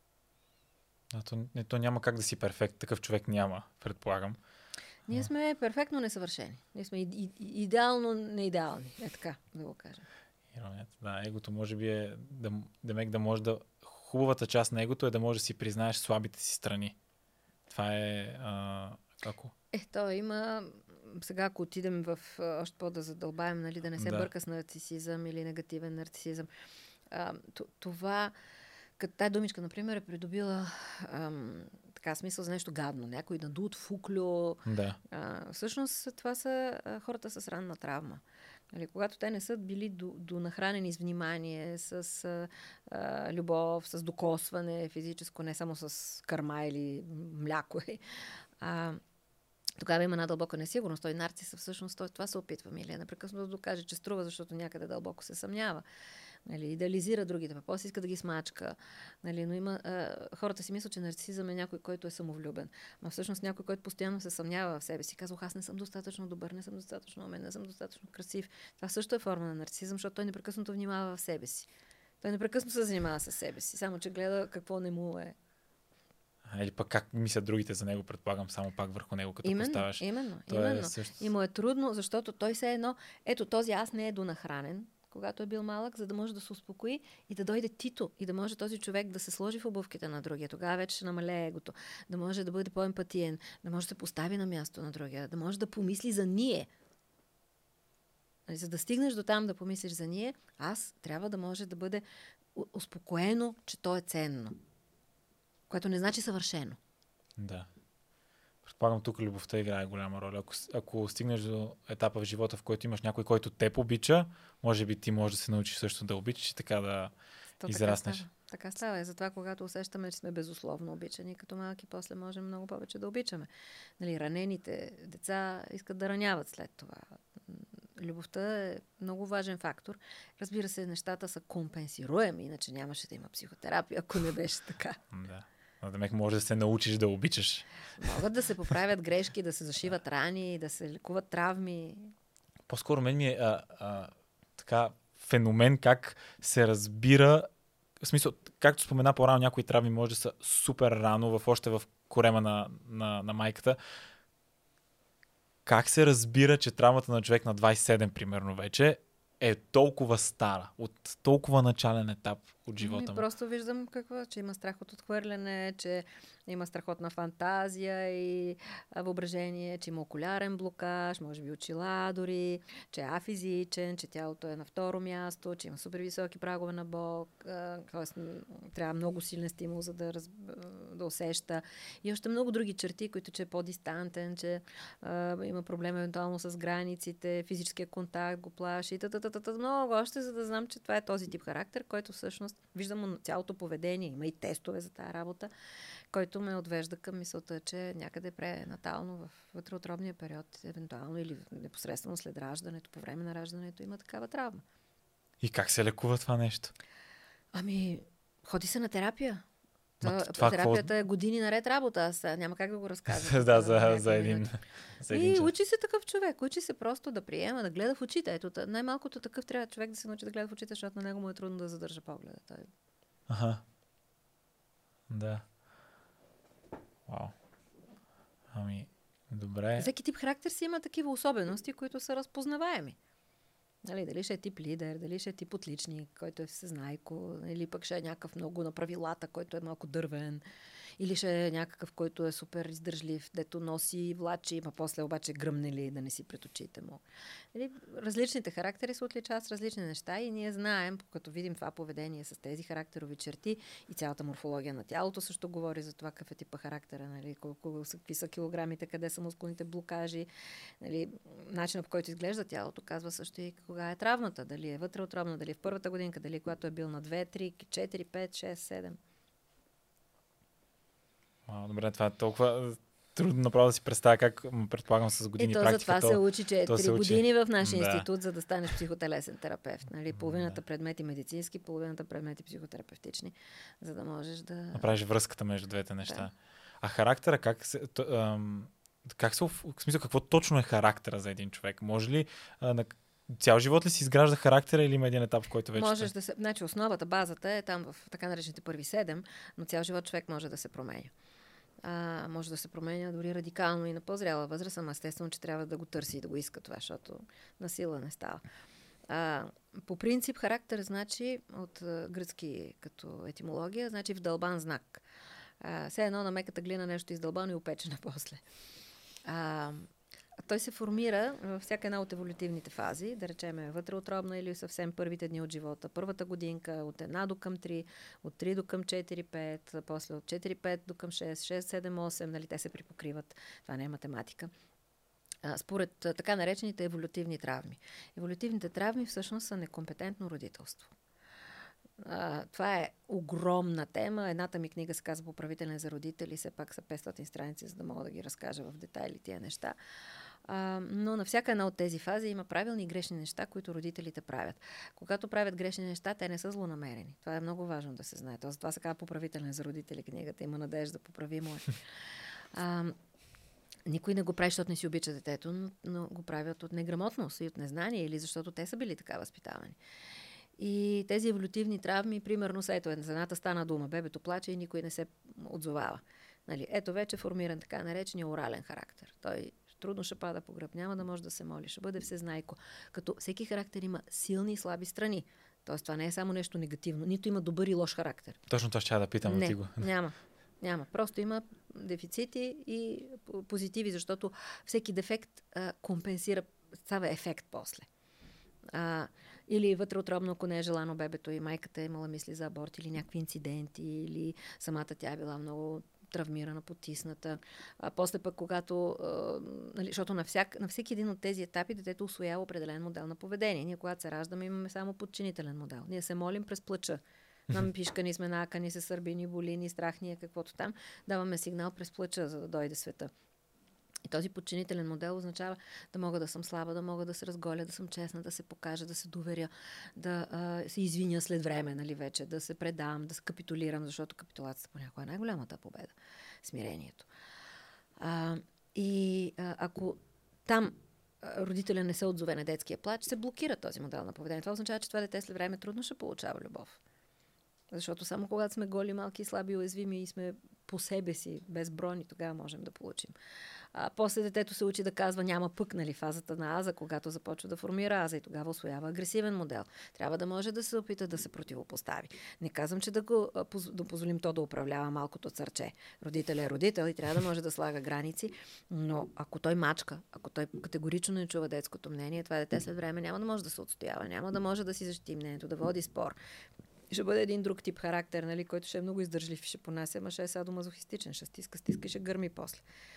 А, то, не, то няма как да си перфект. Такъв човек няма, предполагам. Ние сме перфектно несъвършени. Ние сме и, и, идеално неидеални. Е така, да го кажем. Иронията. Да, егото може би е да, да, да може да... Хубавата част на егото е да може да си признаеш слабите си страни. Това е... А, како? Е, то има... Сега, ако отидем в още по-да задълбаем, нали, да не се да. бърка с нарцисизъм или негативен нарцисизъм. А, това... Като тая думичка, например, е придобила ам, така смисъл за нещо гадно. Някой надут, фуклю. Да. А, всъщност това са а, хората с ранна травма. Нали, когато те не са били до, до нахранени с внимание, с а, любов, с докосване физическо, не само с кърма или мляко. А, тогава има една дълбока несигурност. Той нарцис всъщност той това се опитва. Милия непрекъснато да докаже, че струва, защото някъде дълбоко се съмнява. Нали, идеализира другите, па после иска да ги смачка. Нали, но има, а, хората си мислят, че нарцисизъм е някой, който е самовлюбен. Но всъщност някой, който постоянно се съмнява в себе си. Казва, аз не съм достатъчно добър, не съм достатъчно умен, не съм достатъчно красив. Това също е форма на нарцисизъм, защото той непрекъснато внимава в себе си. Той непрекъснато се занимава с себе си, само че гледа какво не му е. Или пък как мислят другите за него, предполагам, само пак върху него, като именно, поставяш. Именно, той именно. Е също... И му е трудно, защото той се едно, ето този аз не е донахранен, когато е бил малък, за да може да се успокои и да дойде Тито и да може този човек да се сложи в обувките на другия. Тогава вече ще намалее егото. Да може да бъде по-емпатиен, да може да се постави на място на другия, да може да помисли за ние. За да стигнеш до там да помислиш за ние, аз трябва да може да бъде успокоено, че то е ценно. Което не значи съвършено. Да. Предполагам, тук любовта играе голяма роля. Ако, ако стигнеш до етапа в живота, в който имаш някой, който те обича, може би ти можеш да се научиш също да обичаш и така да То израснеш. Така става. така става. И затова, когато усещаме, че сме безусловно обичани, като малки, после можем много повече да обичаме. Нали, ранените деца искат да раняват след това. Любовта е много важен фактор. Разбира се, нещата са компенсируеми, иначе нямаше да има психотерапия, ако не беше така. Да. Да мек може да се научиш да обичаш. Могат да се поправят грешки, да се зашиват рани, да се лекуват травми. По-скоро мен ми е а, а, така феномен как се разбира, в смисъл, както спомена по-рано, някои травми може да са супер рано, в, още в корема на, на, на майката. Как се разбира, че травмата на човек на двайсет и седем, примерно вече, е толкова стара, от толкова начален етап от живота му? Просто виждам какво, че има страх от отхвърляне, че има страхотна фантазия и въображение, че има окулярен блокаж, може би очила дори, че е афизичен, че тялото е на второ място, че има супер високи прагове на Бог, т.е. трябва много силен стимул, за да, раз... да усеща. И още много други черти, които че е по-дистантен, че а, има проблем евентуално с границите, физическия контакт го плаши, та-та-та-та, много още, за да знам, че това е този тип характер, който всъщност виждам цялото поведение, има и тестове за тази работа, който ме отвежда към мисълта, че някъде пренатално в вътреутробния период, евентуално или непосредствено след раждането, по време на раждането, има такава травма. И как се лекува това нещо? Ами, ходи се на терапия. Ма, това терапията какво... е години наред работа. Аз няма как да го разказвам. да, за, за един. За един и час. Учи се такъв човек. Учи се просто да приема, да гледа в очите. Ето, най-малкото такъв трябва човек да се научи да гледа в очите, защото на него му е трудно да задържа погледа. Той... Аха. Да. Вау. Ами, добре. Всеки тип характер си има такива особености, които са разпознаваеми. Нали, дали ще е тип лидер, дали ще е тип отличник, който е всезнайко, или пък ще е някакъв много на правилата, който е малко дървен, или ще е някакъв, който е супер издържлив, дето носи и влачи, а после обаче гръмнели да не си пред очите му. Нали, различните характери се отличават с различни неща и ние знаем, като видим това поведение с тези характерови черти и цялата морфология на тялото също говори за това какъв е типа характера, нали, колко, какви са килограмите, къде са мускулните блокажи, нали, начинът, по който изглежда тялото, казва също и кога е травмата, дали е вътреутробна, дали е в първата годинка, дали когато е бил на две, три, четири, пет, шест, седем. А, добре, това е толкова трудно направо да си представя как, предполагам, с години практика. И то за това то, се учи, че е три години в нашия да. институт, за да станеш психотелесен терапевт. Нали? Половината да. предмети медицински, половината предмети психотерапевтични, за да можеш да... направиш връзката между двете неща. Да. А характера, как се... То, ам, как се... В смисъл, какво точно е характера за един човек? Може ли... А, на, цял живот ли си изгражда характера или има един етап, в който вече... Можеш да се... Значи основата, базата е там в така наречените първи седем, но цял живот човек може да се променя. А, може да се променя дори радикално и на по-зряла възраст, ама естествено, че трябва да го търси и да го иска това, защото насила не става. А, по принцип, характер значи от а, гръцки като етимология, значи вдълбан знак. А, все едно на меката глина нещо издълбано и опечена после. А, той се формира във всяка една от еволютивните фази, да речем вътреутробна или съвсем първите дни от живота. Първата годинка от една до към три, от три до към четири пет, после от четири пет до към шест, шест седем осем, нали, те се припокриват. Това не е математика. А, според така наречените еволютивни травми. Еволютивните травми всъщност са некомпетентно родителство. Uh, това е огромна тема. Едната ми книга се казва Поправителен за родители, все пак са петстотин страници, за да мога да ги разкажа в детайли тия неща. Uh, но на всяка една от тези фази има правилни и грешни неща, които родителите правят. Когато правят грешни неща, те не са злонамерени. Това е много важно да се знае. Това, това се казва Поправителен за родители книгата. Има надежда, поправимо е. Uh, никой не го прави, защото не си обича детето, но, но го правят от неграмотност и от незнание или защото те са били така възпитавани. И тези еволютивни травми, примерно, са, ето, за едната стана дума, бебето плаче и никой не се отзовава. Нали, ето вече формиран така наречения орален характер. Той трудно ще пада по гръб, няма да може да се моли, ще бъде всезнайко. Като всеки характер има силни и слаби страни. Тоест това не е само нещо негативно, нито има добър и лош характер. Точно това ще да питам. Не, ти го. няма. Няма. Просто има дефицити и позитиви, защото всеки дефект а, компенсира, става ефект после. А, или вътреутробно, ако не е желано бебето и майката е имала мисли за аборт или някакви инциденти, или самата тя е била много травмирана, потисната. А после пък, когато... А, нали, защото на, всяк, на всеки един от тези етапи детето усвоява определен модел на поведение. Ние, когато се раждаме, имаме само подчинителен модел. Ние се молим през плача. Нам пишка, ни сме нака, ни се сърби, ни боли, ни страх, ни е каквото там. Даваме сигнал през плача, за да дойде света. И този подчинителен модел означава да мога да съм слаба, да мога да се разголя, да съм честна, да се покажа, да се доверя, да а, се извиня след време, нали, вече, да се предам, да се капитулирам, защото капитулацията понякога е най-голямата победа. Смирението. А, и а, ако там родителя не се отзове на детския плач, се блокира този модел на поведение. Това означава, че това дете след време трудно ще получава любов. Защото само когато сме голи, малки, слаби, уязвими и сме по себе си, без брони, тогава можем да получим. А, после детето се учи да казва няма пък, нали, фазата на аза, когато започва да формира аза и тогава усвоява агресивен модел. Трябва да може да се опита да се противопостави. Не казвам, че да го да позволим то да управлява малкото църче. Родител е родител и трябва да може да слага граници, но ако той мачка, ако той категорично не чува детското мнение, това дете след време няма да може да се отстоява, няма да може да си защити мнението, да води спор. Ще бъде един друг тип характер, нали, който ще е много издържлив и ще понася, ама ще е садомазохистичен, ще стиска, стиска и ще гърми после.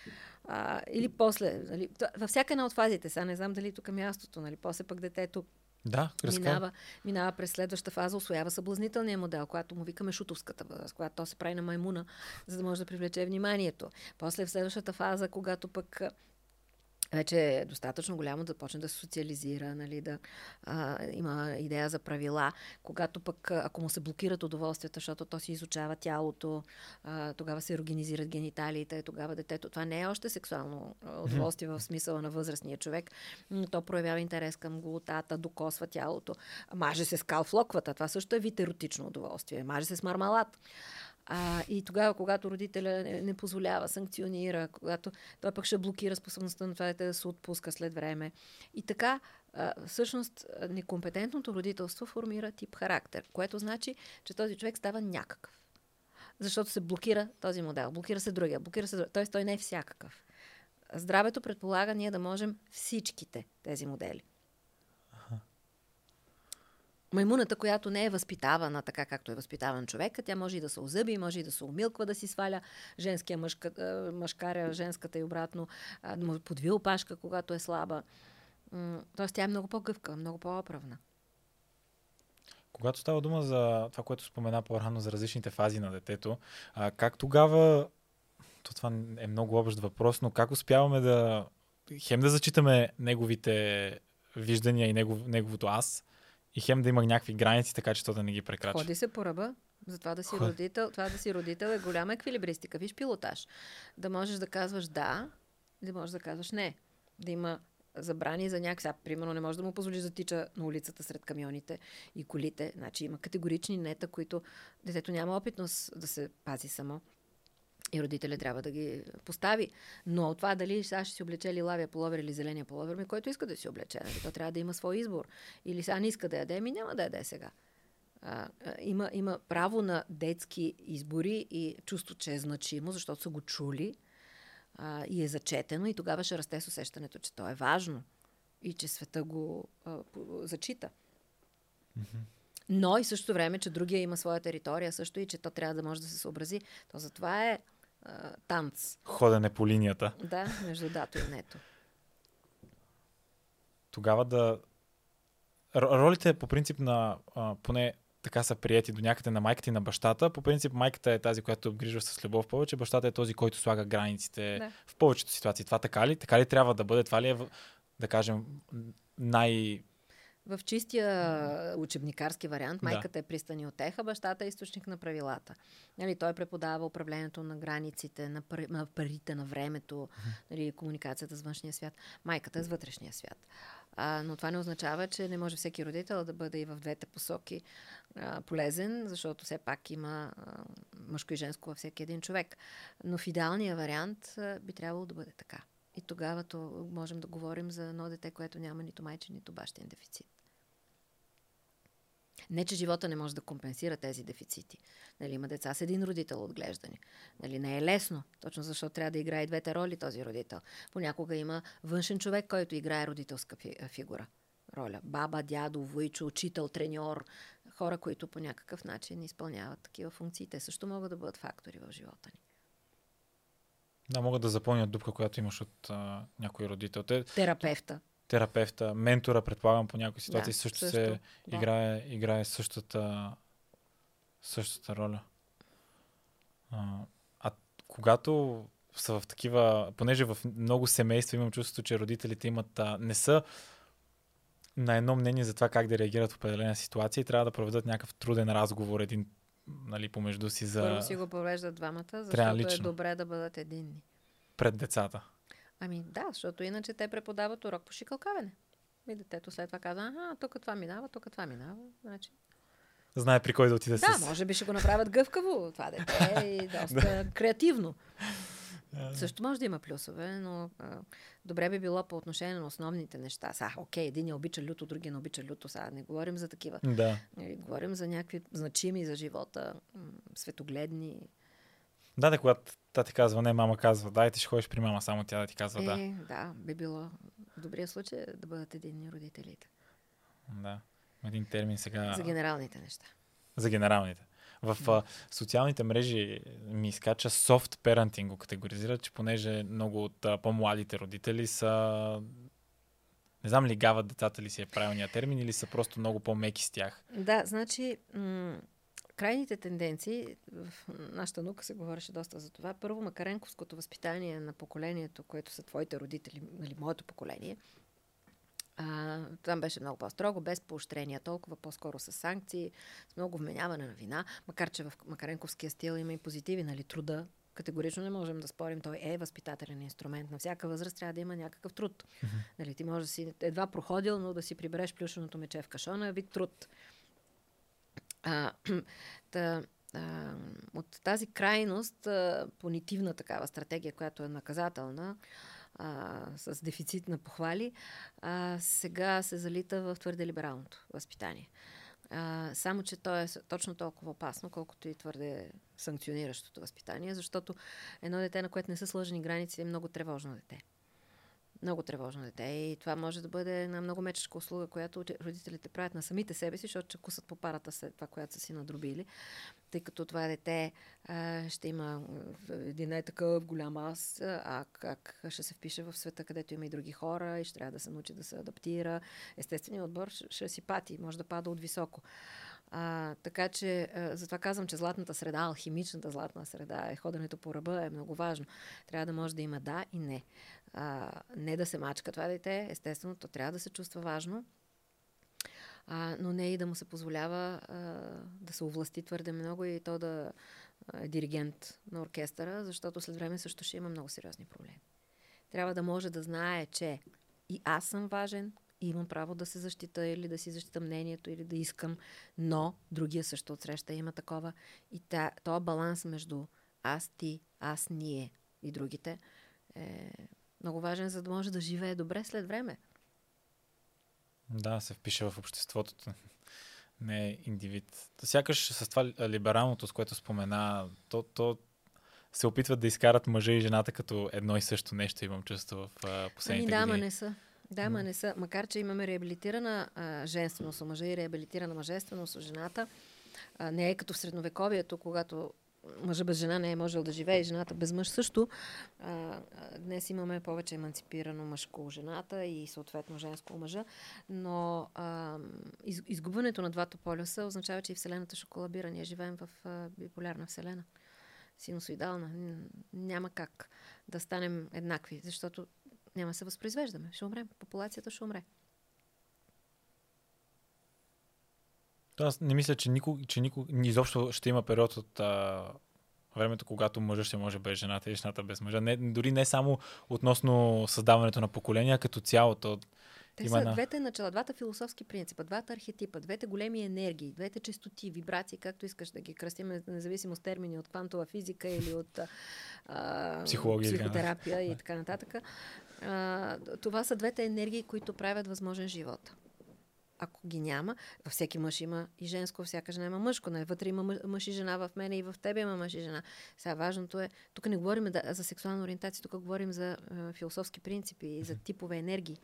А, или после, нали, във всяка една от фазите, сега не знам дали тук е мястото, нали, после пък детето да, минава, минава през следваща фаза, усвоява съблазнителния модел, когато му викаме шутовската възраст, когато то се прави на маймуна, за да може да привлече вниманието. После в следващата фаза, когато пък вече е достатъчно голямо да почне да се социализира, нали, да а, има идея за правила. Когато пък, ако му се блокират удоволствията, защото то си изучава тялото, а, тогава се организират гениталиите, тогава детето. Това не е още сексуално удоволствие в смисъла на възрастния човек, но то проявява интерес към голотата, докосва тялото. Маже се с калфлоквата, това също е вид еротично удоволствие. Маже се с мармалад. А, и тогава, когато родителя не, не позволява, санкционира, когато той пък ще блокира способността на това дете да се отпуска след време. И така А, всъщност, некомпетентното родителство формира тип характер, което значи, че този човек става някакъв. Защото се блокира този модел, блокира се другия, блокира се другия. Тоест, той не е всякакъв. Здравето предполага ние да можем всичките тези модели. Маймуната, която не е възпитавана така, както е възпитаван човек, тя може и да се озъби, може и да се умилква, да си сваля женския мъжка, мъжкаря, женската и обратно, да му подви опашка, когато е слаба. Тоест тя е много по-гъвкава, много по-оправна. Когато става дума за това, което спомена по-рано за различните фази на детето, а как тогава, то това е много общ въпрос, но как успяваме да хем да зачитаме неговите виждания и негов, неговото аз, и хем да има някакви граници, така че то да не ги прекрачва. Ходи се по ръба. За това да си Ход... родител, това да си родител е голяма еквилибристика. Виж пилотаж. Да можеш да казваш да, да можеш да казваш не. Да има забрани за някак. Сега, примерно, не можеш да му позволиш да тича на улицата сред камионите и колите. Значи има категорични нета, които детето няма опитност да се пази само. И родителят трябва да ги постави. Но от това дали сега ще си облече лилавия половер или зеления половер, ми който иска да си облече. Нали? То трябва да има свой избор. Или сега не иска да яде, ми няма да яде сега. А, а, има, има право на детски избори и чувство, че е значимо, защото са го чули а, и е зачетено и тогава ще расте с усещането, че то е важно и че света го а, зачита. Mm-hmm. Но и същото време, че другия има своя територия също и че то трябва да може да се съобрази. То затова е а, танц. Ходене по линията. Да, между дато и нето. Тогава да... Ролите по принцип на... А, поне така са приети до някъде на майката и на бащата. По принцип майката е тази, която обгрижва с любов повече. Бащата е този, който слага границите да. В повечето ситуации. Това така ли? Така ли трябва да бъде? Това ли е, да кажем, най... В чистия учебникарски вариант майката да. Е пристани отеха, бащата е източник на правилата. Нали, той преподава управлението на границите, на, пари, на парите, на времето, нали, комуникацията с външния свят. Майката е с вътрешния свят. А, но това не означава, че не може всеки родител да бъде и в двете посоки а, полезен, защото все пак има а, мъжко и женско във всеки един човек. Но в идеалния вариант а, би трябвало да бъде така. И тогава то можем да говорим за едно дете, което няма нито майчин, нито бащин дефицит. Не, че живота не може да компенсира тези дефицити. Нали, има деца с един родител отглеждани. Нали, не е лесно, точно защото трябва да играе двете роли този родител. Понякога има външен човек, който играе родителска фигура. Роля. Баба, дядо, войчо, учител, треньор. Хора, които по някакъв начин изпълняват такива функции. Те също могат да бъдат фактори в живота ни. Да, могат да запълнят дупка, която имаш от а, някой родител. Те... Терапевта. Терапевта, ментора, предполагам, по някои ситуации да, също, също се да. играе, играе същата, същата роля. А, а когато са в такива, понеже в много семейства имам чувството, че родителите имат, а, не са на едно мнение за това как да реагират в определена ситуация и трябва да проведат някакъв труден разговор един, нали, помежду си за... Първо си го провеждат двамата, защото е добре да бъдат единни. Пред децата. Ами да, защото иначе те преподават урок по шикалкавене. И детето след това казва, аха, тук това минава, тук това минава. Значи... Знае при кой да отиде да, с... Да, може би ще го направят гъвкаво това дете и доста креативно. Също може да има плюсове, но а, добре би било по отношение на основните неща. Са, окей, един я обича люто, другия не обича люто. Сега не говорим за такива. Да. Не, говорим за някакви значими за живота, м- светогледни. Да, да, когато та ти казва не, мама казва да, и ти ще ходиш при мама, само тя да ти казва е, да. Да, би било в добрия случай да бъдат единни родителите. Да, един термин сега... За генералните неща. За генералните. В да. а, социалните мрежи ми изкача soft parenting, го категоризират, че понеже много от а, по-младите родители са... Не знам ли гават децата ли си е правилният термин или са просто много по-меки с тях. Да, значи... М- крайните тенденции, в нашата наука се говореше доста за това. Първо, макаренковското възпитание на поколението, което са твоите родители, нали, моето поколение, а, там беше много по-строго, без поощрения, толкова по-скоро с санкции, с много вменяване на вина, макар че в макаренковския стил има и позитиви, нали, труда. Категорично не можем да спорим, той е възпитателен инструмент. На всяка възраст трябва да има някакъв труд. Mm-hmm. Нали, ти можеш да си едва проходил, но да си прибереш плюшеното мече в кашона, вид труд. А, та, а, от тази крайност, а, понитивна такава стратегия, която е наказателна, а, с дефицит на похвали, а, сега се залита в твърде либералното възпитание. А, само, че то е точно толкова опасно, колкото и твърде санкциониращото възпитание, защото едно дете, на което не са сложени граници, е много тревожно дете. Много тревожно дете. И това може да бъде една много мечешка услуга, която родителите правят на самите себе си, защото ще кусат по парата след това, която са си надробили. Тъй като това дете а, ще има един е такъв голям аз, а как ще се впише в света, където има и други хора и ще трябва да се научи да се адаптира. Естественият отбор ще, ще си пати, може да пада от високо. А, така че, а, затова казвам, че златната среда, алхимичната златна среда, е ходенето по ръба е много важно. Трябва да може да има да и не. А, не да се мачка това дете, естествено, то трябва да се чувства важно, а, но не и да му се позволява а, да се овласти твърде много и то да е диригент на оркестъра, защото след време също ще има много сериозни проблеми. Трябва да може да знае, че и аз съм важен, и имам право да се защита или да си защита мнението, или да искам, но другия също отсреща има такова. И този баланс между аз, ти, аз, ние и другите е много важен, за да може да живее добре след време. Да, се впише в обществото. Не е индивид. Сякаш с това либералното, с което спомена, то, то се опитват да изкарат мъжа и жената като едно и също нещо, имам чувство в а, последните ами, да, години. Да, не са. Да, ма не са. Макар, че имаме реабилитирана а, женственост у мъжа и реабилитирана мъжественост у жената, а, не е като в средновековието, когато мъжа без жена не е можел да живее и жената без мъж също. А, днес имаме повече еманципирано мъжко у жената и съответно женско у мъжа, но а, из, изгубването на двата полюса означава, че и Вселената ще колабира. Ние живеем в а, биполярна Вселена. Синусоидална. Няма как да станем еднакви, защото няма да се възпроизвеждаме. Ще умрем. Популацията ще умре. Аз не мисля, че никога, че никога изобщо ще има период от а, времето, когато мъжът ще може без жената и жената без мъжа. Не, дори не само относно създаването на поколения, като цялото. Те има са на... двете начала, двата философски принципа, двата архетипа, двете големи енергии, двете честоти, вибрации, както искаш да ги кръстим, независимо от термини от квантова физика или от а, психотерапия и така нататък. А, това са двете енергии, които правят възможен живот. Ако ги няма, във всеки мъж има и женско, всяка жена има мъжко. Вътре има мъж и жена, в мене и в тебе има мъж и жена. Сега важното е, тук не говорим да, за сексуална ориентация, тук говорим за а, философски принципи и за типове енергии.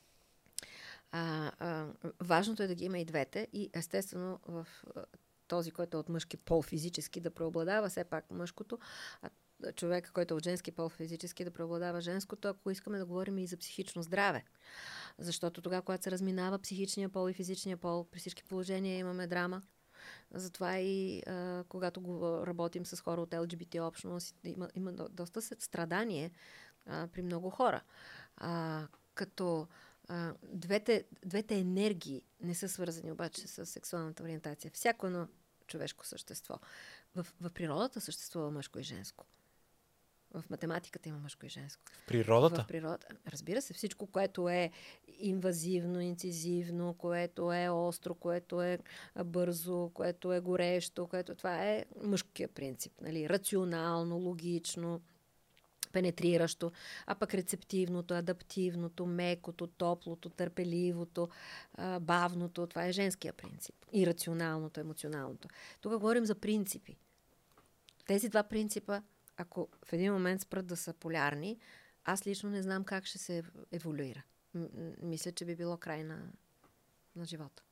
А, а, важното е да ги има и двете и естествено в а, този, който е от мъжки пол физически, да преобладава все пак мъжкото, а човека, който е от женски пол физически, да преобладава женското, ако искаме да говорим и за психично здраве. Защото тогава, когато се разминава психичния пол и физичния пол, при всички положения имаме драма. Затова и а, когато го работим с хора от Ел Джи Би Ти общност, има, има до, доста страдание а, при много хора. А, като а, двете, двете енергии не са свързани обаче с сексуалната ориентация. Всяко едно човешко същество. В, в природата съществува мъжко и женско. В математиката има мъжко и женско. В природата? В природата. Разбира се, всичко, което е инвазивно, инцизивно, което е остро, което е бързо, което е горещо, което това е мъжкия принцип. Нали? Рационално, логично, пенетриращо, а пък рецептивното, адаптивното, мекото, топлото, търпеливото, бавното, това е женския принцип. И рационалното, емоционалното. Тук говорим за принципи. Тези два принципа, ако в един момент спрат да са полярни, аз лично не знам как ще се еволюира. М- мисля, че би било край на, на живота.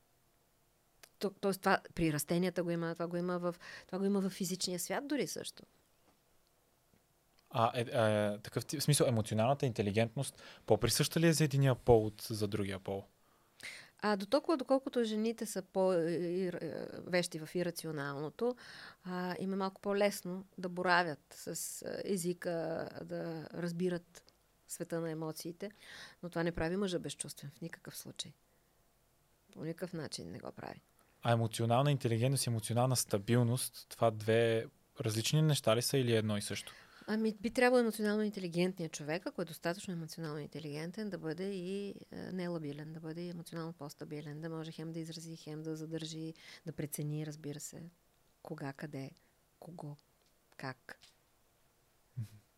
То, тоест това при растенията го има, това го има в, това го има в физичния свят дори също. А, е, е, такъв в смисъл, емоционалната интелигентност по-присъща ли е за единия пол от за другия пол? А до толкова, доколкото жените са по-вещи в ирационалното, а, им е малко по-лесно да боравят с езика, да разбират света на емоциите, но това не прави мъжа безчувствен в никакъв случай. По никакъв начин не го прави. А емоционална интелигентност и емоционална стабилност, това две различни неща ли са или едно и също? Ами би трябвало емоционално интелигентният човек, ако е достатъчно емоционално интелигентен, да бъде и е, нелабилен, да бъде и емоционално по-стабилен, да може хем да изрази, хем да задържи, да прецени, разбира се, кога, къде, кого, как.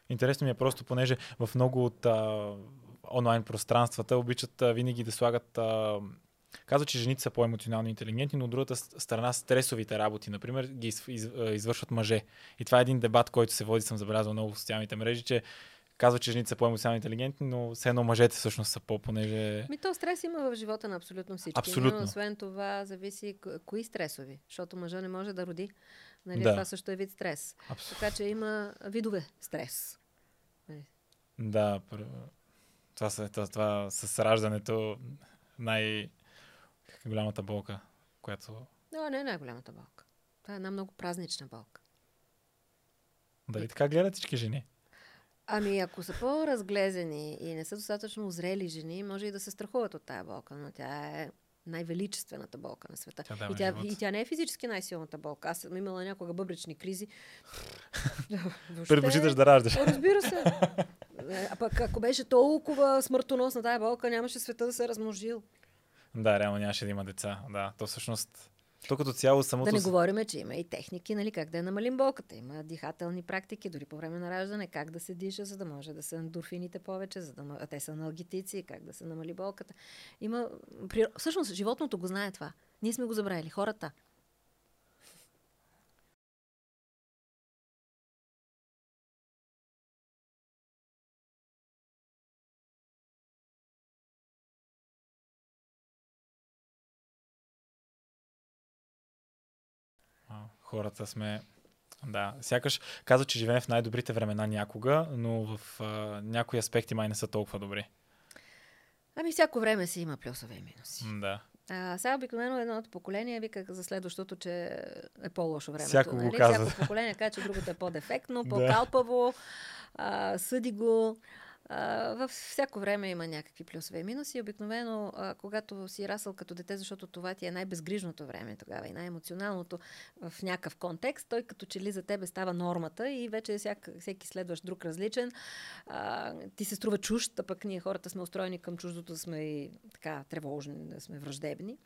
Интересно ми е просто, понеже в много от а, онлайн пространствата обичат а, винаги да слагат... А, казват, че жените са по-емоционално интелигентни, но от другата страна стресовите работи, например, ги из, из, извършват мъже. И това е един дебат, който се води, съм забелязал много в социалните мрежи, че казва, че жените са по-емоционално интелигентни, но все едно мъжете всъщност са по, понеже... Ми то стрес има в живота на абсолютно всички. Абсолютно. Но освен това зависи кои стресови, защото мъжа не може да роди. Нали? Да. Това също е вид стрес. Абс... Така че има видове стрес. Да, това, това, това, това с раждането най-голямата болка, която... Да, не е най-голямата болка. Това е една много празнична болка. Дали и... така гледат всички жени? Ами, ако са по-разглезени и не са достатъчно зрели жени, може и да се страхуват от тая болка, но тя е най-величествената болка на света. Тя и, тя, и тя не е физически най-силната болка. Аз съм имала някога бъбречни кризи. Предпочиташ да раждаш. Разбира се. А пък ако беше толкова смъртоносна тая болка, нямаше света да се е размножил. Да, реално нямаше да има деца. Да, то всъщност... То като цяло самото... Да не говорим, че има и техники, нали, как да я намалим болката. Има дихателни практики, дори по време на раждане, как да се диша, за да може да са ендорфините повече, за да... а те са аналгетици, как да се намали болката. Има... Всъщност, животното го знае това. Ние сме го забравили. Хората. Хората сме... Да, сякаш казва, че живеем в най-добрите времена някога, но в а, някои аспекти май не са толкова добри. Ами всяко време си има плюсове и минуси. Да. А, сега обикновено едното поколение вика за следващото, че е по-лошо времето. Всяко нали? го казва. Всяко поколение казва, че другото е по-дефектно, по-калпаво, а, съди го. А, във всяко време има някакви плюсове и минуси. Обикновено, а, когато си расъл като дете, защото това ти е най-безгрижното време тогава и най-емоционалното в някакъв контекст, той като че ли за тебе става нормата и вече всяк, всеки следващ друг различен. А, ти се струва чужд, а пък ние хората сме устроени към чуждото, да сме и така тревожни, да сме враждебни.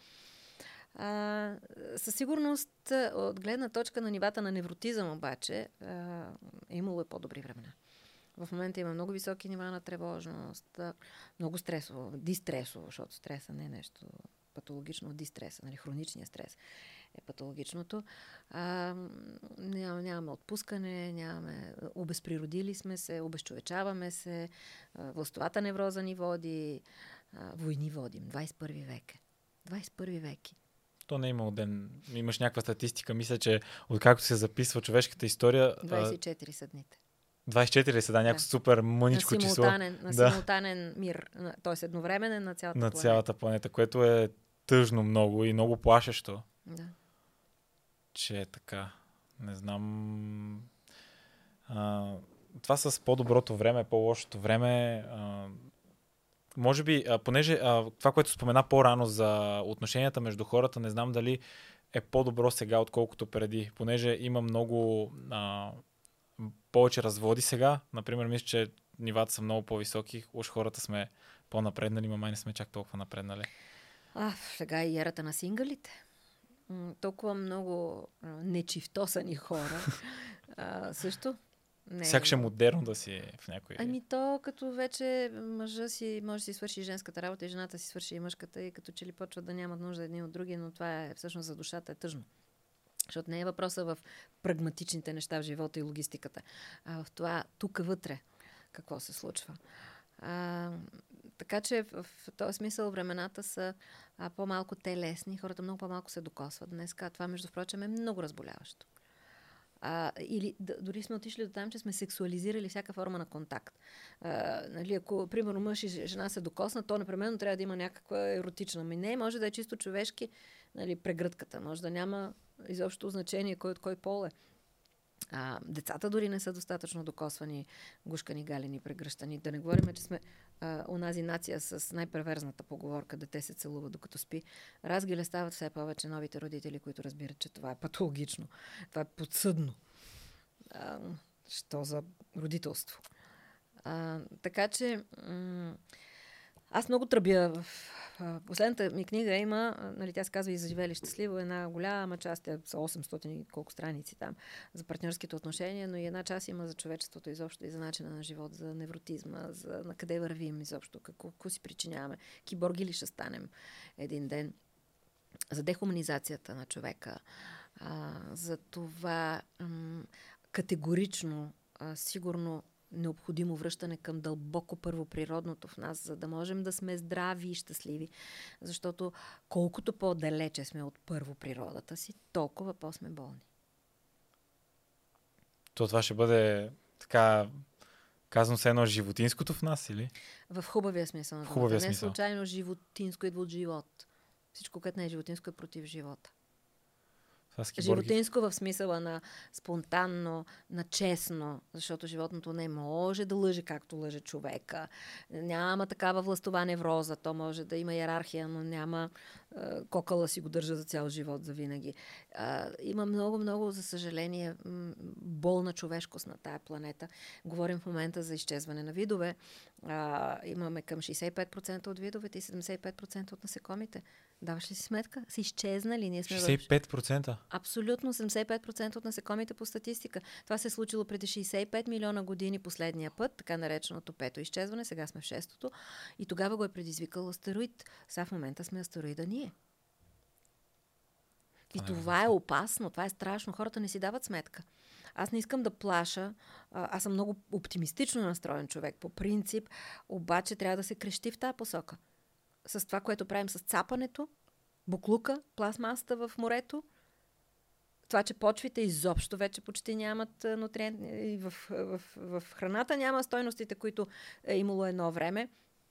А, със сигурност, от гледна точка на нивата на невротизъм обаче, а, е имало и по-добри времена. В момента има много високи нива на тревожност, много стресово, дистресово, защото стреса не е нещо патологично, дистреса, нали, хроничния стрес е патологичното. А, ням, нямаме отпускане, нямаме, обезприродили сме се, обезчовечаваме се, властовата невроза ни води, а, войни водим. двайсет и първи век. двайсет и първи век. То не е имало ден. Имаш някаква статистика. Мисля, че откакто се записва човешката история... двайсет и четири са дните. двайсет и четири са, да, някакво да. Супер мъничко на число. На да. симултанен мир, т.е. едновременен на цялата на планета. На цялата планета, което е тъжно много и много плашещо. Да. Че е така. Не знам... А, това с по-доброто време, по-лошото време... А, може би, а, понеже а, това, което спомена по-рано за отношенията между хората, не знам дали е по-добро сега, отколкото преди. Понеже има много... А, повече разводи сега. Например, мисля, че нивата са много по-високи. Уж хората сме по-напреднали, но май не сме чак толкова напреднали. А, сега и ерата на сингалите. М- толкова много а, нечивтосани хора. а, също. Не, Сякаш е модерно да си в някой... Ами то, като вече мъжа си може да си свърши женската работа и жената си свърши и мъжката и като че ли почват да нямат нужда едни от други, но това е всъщност за душата е тъжно. Защото не е въпроса в прагматичните неща в живота и логистиката, а в това тук вътре какво се случва. А, така че в, в този смисъл времената са а, по-малко телесни, хората много по-малко се докосват днес. Това, между впрочем, е много разболяващо. А, или да, дори сме отишли до там, че сме сексуализирали всяка форма на контакт. А, нали, ако, примерно, мъж и жена се докоснат, то непременно трябва да има някаква еротична. Ами не, може да е чисто човешки, нали, прегръдката. Може да няма изобщо значение кой от кой пол е. А, децата дори не са достатъчно докосвани, гушкани, галени, прегръщани. Да не говорим, че сме а, онази нация с най-преверзната поговорка дете се целува докато спи. Разгиле стават все повече новите родители, които разбират, че това е патологично. Това е подсъдно. А, що за родителство? А, така че м- Аз много тръбя в последната ми книга има, нали, тя се казва "И заживели щастливо", една голяма част, тя са осемстотин и колко страници там за партньорските отношения, но и една част има за човечеството изобщо и за начина на живот, за невротизма, за на къде вървим изобщо, какво, какво си причиняваме, киборги ли ще станем един ден, за дехуманизацията на човека, а, за това м- категорично, а, сигурно необходимо връщане към дълбоко първоприродното в нас, за да можем да сме здрави и щастливи. Защото колкото по-далече сме от първоприродата си, толкова по-сме болни. То това ще бъде така казано се едно животинското в нас, или? В хубавия смисъл на думата. Не смисъл. Случайно животинско идва от живот. Всичко, което не е животинско, е против живота. Животинско в смисъла на спонтанно, на честно, защото животното не може да лъже както лъже човека. Няма такава властова невроза. То може да има иерархия, но няма е, кокала си го държа за цял живот, за винаги. Е, има много, много, за съжаление, болна човешкост на тая планета. Говорим в момента за изчезване на видове. Е, имаме към шейсет и пет процента от видовете и седемдесет и пет процента от насекомите. Даваш ли си сметка? Са изчезнали. Ние сме шейсет и пет процента? Абсолютно, седемдесет и пет процента от насекомите по статистика. Това се е случило преди шейсет и пет милиона години последния път, така нареченото пето изчезване, сега сме в шестото. И тогава го е предизвикал астероид. Сега в момента сме астероида ние. И това, това е опасно, това е страшно. Хората не си дават сметка. Аз не искам да плаша. Аз съм много оптимистично настроен човек по принцип, обаче трябва да се крещи в тази посока. С това, което правим с цапането, буклука, пластмасата в морето, това, че почвите изобщо вече почти нямат нутриенти и в, в, в храната няма стойностите, които е имало едно време.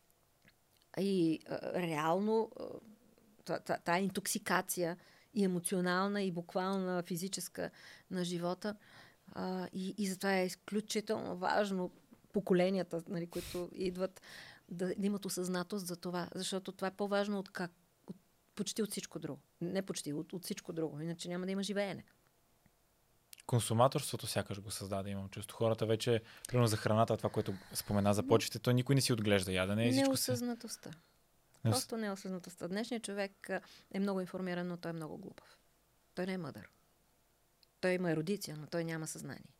И а, реално тая интоксикация и емоционална, и буквална, физическа на живота. А, и, и затова е изключително важно поколенията, нали, които идват, да, да имат осъзнатост за това. Защото това е по-важно от как почти от всичко друго. Не почти, от, от всичко друго. Иначе няма да има живеене. Консуматорството сякаш го създаде, имам чувство. Хората вече, примерно за храната, това, което спомена за почвите, то никой не си отглежда ядене. И неосъзнатостта. Се... Просто неосъзнатостта. Днешният човек е много информиран, но той е много глупав. Той не е мъдър. Той има ерудиция, но той няма съзнание.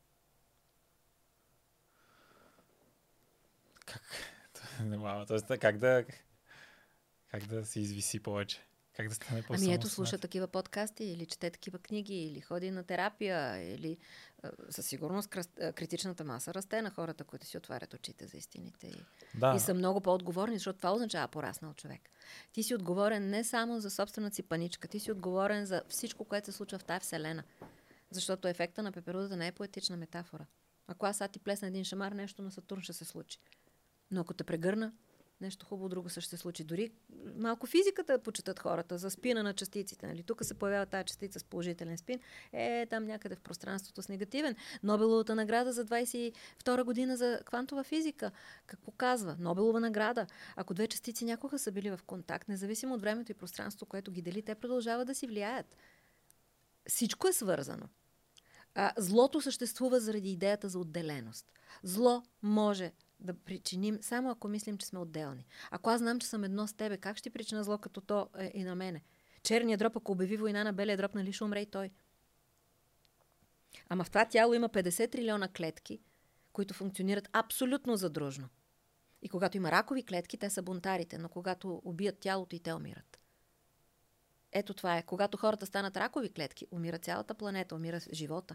Как? Тоест, как да... Как да се извиси повече? Как да стане по-самоснат? Ами ето, слуша такива подкасти, или чете такива книги, или ходи на терапия, или със сигурност критичната маса расте на хората, които си отварят очите за истините. И, да. и са много по-отговорни, защото това означава пораснал човек. Ти си отговорен не само за собствената си паничка, ти си отговорен за всичко, което се случва в тая вселена. Защото ефекта на пеперудата не е поетична метафора. Ако аз сега ти плесна един шамар, нещо на Сатурн ще се случи. Но ако те прегърна, нещо хубаво друго ще се случи. Дори малко физиката почитат хората за спина на частиците. Нали? Тук се появява тази частица с положителен спин. Е, там някъде в пространството с негативен. Нобеловата награда за двайсет и втора година за квантова физика. Какво казва? Нобелова награда. Ако две частици някога са били в контакт, независимо от времето и пространството, което ги дели, те продължават да си влияят. Всичко е свързано. А, злото съществува заради идеята за отделеност. Зло може да причиним, само ако мислим, че сме отделни. Ако аз знам, че съм едно с тебе, как ще причина зло, като то е и на мене? Черният дроб, ако обяви война на белия дроб, нали ще умре и той? Ама в това тяло има петдесет трилиона клетки, които функционират абсолютно задружно. И когато има ракови клетки, те са бунтарите, но когато убият тялото, и те умират. Ето това е. Когато хората станат ракови клетки, умира цялата планета, умира живота.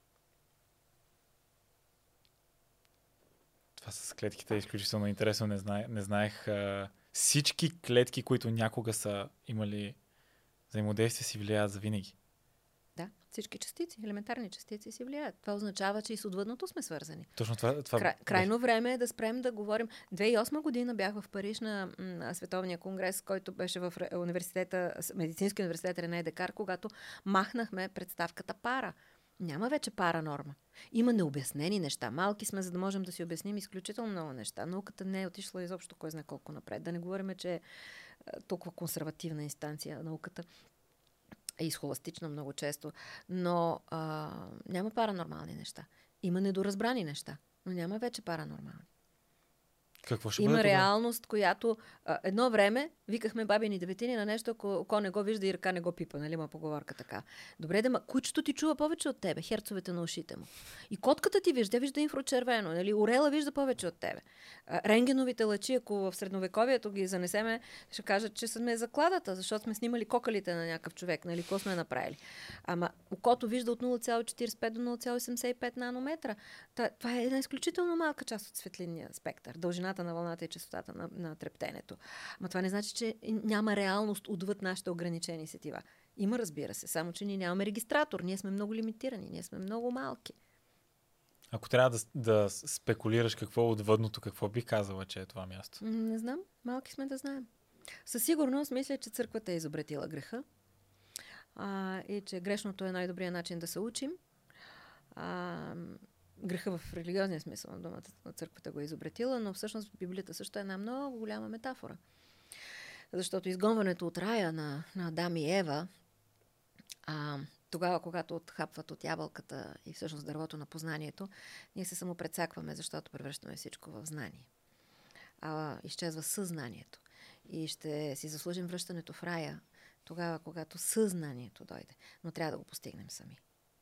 Това с клетките е изключително интересно. Не, знае, не знаех а, всички клетки, които някога са имали взаимодействие, си влияят за винаги. Да, всички частици, елементарни частици си влияят. Това означава, че и с отвъдното сме свързани. Точно това... това... Край, крайно време е да спрем да говорим. две хиляди и осма година бях в Париж на, на Световния конгрес, който беше в университета, Медицинския университет Рене Декар, когато махнахме представката пара. Няма вече паранорма. Има необяснени неща. Малки сме, за да можем да си обясним изключително много неща. Науката не е отишла изобщо кой знае колко напред. Да не говорим, че е толкова консервативна инстанция науката. Е изхоластична много често. Но а, няма паранормални неща. Има недоразбрани неща, но няма вече паранормални. Какво ще Има бъде реалност, която а, едно време викахме бабини деветини на нещо, ако око не го вижда и ръка не го пипа, нали, има поговорка така. Добре, да, ма, кучето ти чува повече от тебе, херцовете на ушите му. И котката ти вижда, вижда инфрачервено, нали, орела вижда повече от тебе. А, рентгеновите лъчи, ако в средновековието ги занесеме, ще кажат, че сме закладата, защото сме снимали кокалите на някакъв човек, нали, какво сме направили. Ама окото вижда от нула цяло четиридесет и пет до нула цяло осемдесет и пет нанометра. Това е една изключително малка част от светлинния спектър. Дължината на вълната и честотата на, на трептенето. Но това не значи, че няма реалност отвъд нашите ограничени сетива. Има, разбира се, само че ние нямаме регистратор. Ние сме много лимитирани, ние сме много малки. Ако трябва да, да спекулираш какво е отвъдното, какво би казала, че е това място? Не знам. Малки сме да знаем. Със сигурност мисля, че църквата е изобретила греха а, и че грешното е най-добрият начин да се учим. А, греха в религиозния смисъл на думата на църквата го е изобретила, но всъщност Библията също е една много голяма метафора. Защото изгонването от рая на, на Адам и Ева, а, тогава, когато отхапват от ябълката и всъщност дървото на познанието, ние се самопрецакваме, защото превръщаме всичко в знание. А, изчезва съзнанието. И ще си заслужим връщането в рая тогава, когато съзнанието дойде. Но трябва да го постигнем сами.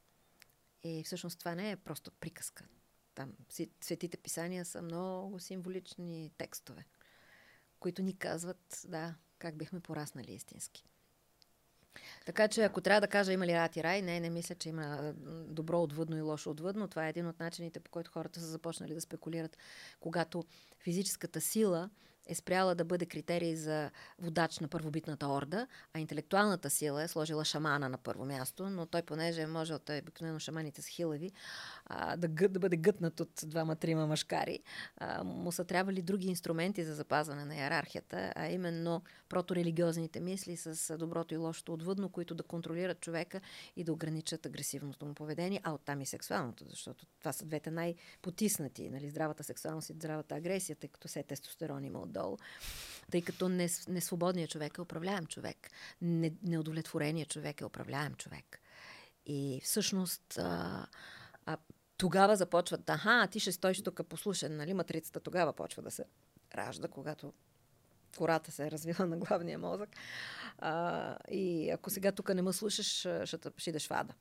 И всъщност това не е просто приказка. Там светите писания са много символични текстове, които ни казват, да, как бихме пораснали истински. Така че, ако трябва да кажа има ли рад и рай, не, не мисля, че има добро отвъдно и лошо отвъдно. Това е един от начините, по който хората са започнали да спекулират, когато физическата сила е спряла да бъде критерий за водач на първобитната орда, а интелектуалната сила е сложила шамана на първо място, но той, понеже е можел, той обикновено шаманите с хилави, а, да, гът, да бъде гътнат от двама-трима мъжкари, а, му са трябвали други инструменти за запазване на иерархията, а именно проторелигиозните мисли с доброто и лошото отвъдно, които да контролират човека и да ограничат агресивното му поведение, а оттам и сексуалното, защото това са двете най-потиснати, нали, здравата сексуалност и здравата агресия, тъй като се тестостерон има отдолу, тъй като несвободният човек е управляем човек, неудовлетвореният човек е управляем човек. И всъщност а, а, тогава започват, аха, ти ще стоиш тук послушен, нали, матрицата тогава почва да се ражда, когато кората се е развила на главния мозък. А, и ако сега тук не ме слушаш, ще, ще идеш в ада.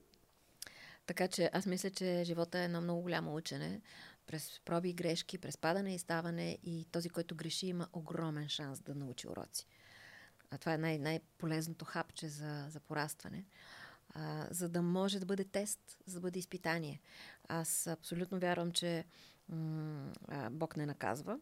Така че аз мисля, че живота е едно много голямо учене, през проби и грешки, през падане и ставане, и този, който греши, има огромен шанс да научи уроци. А това е най- най-полезното хапче за, за порастване, а, за да може да бъде тест, за да бъде изпитание. Аз абсолютно вярвам, че м- а, Бог не наказва,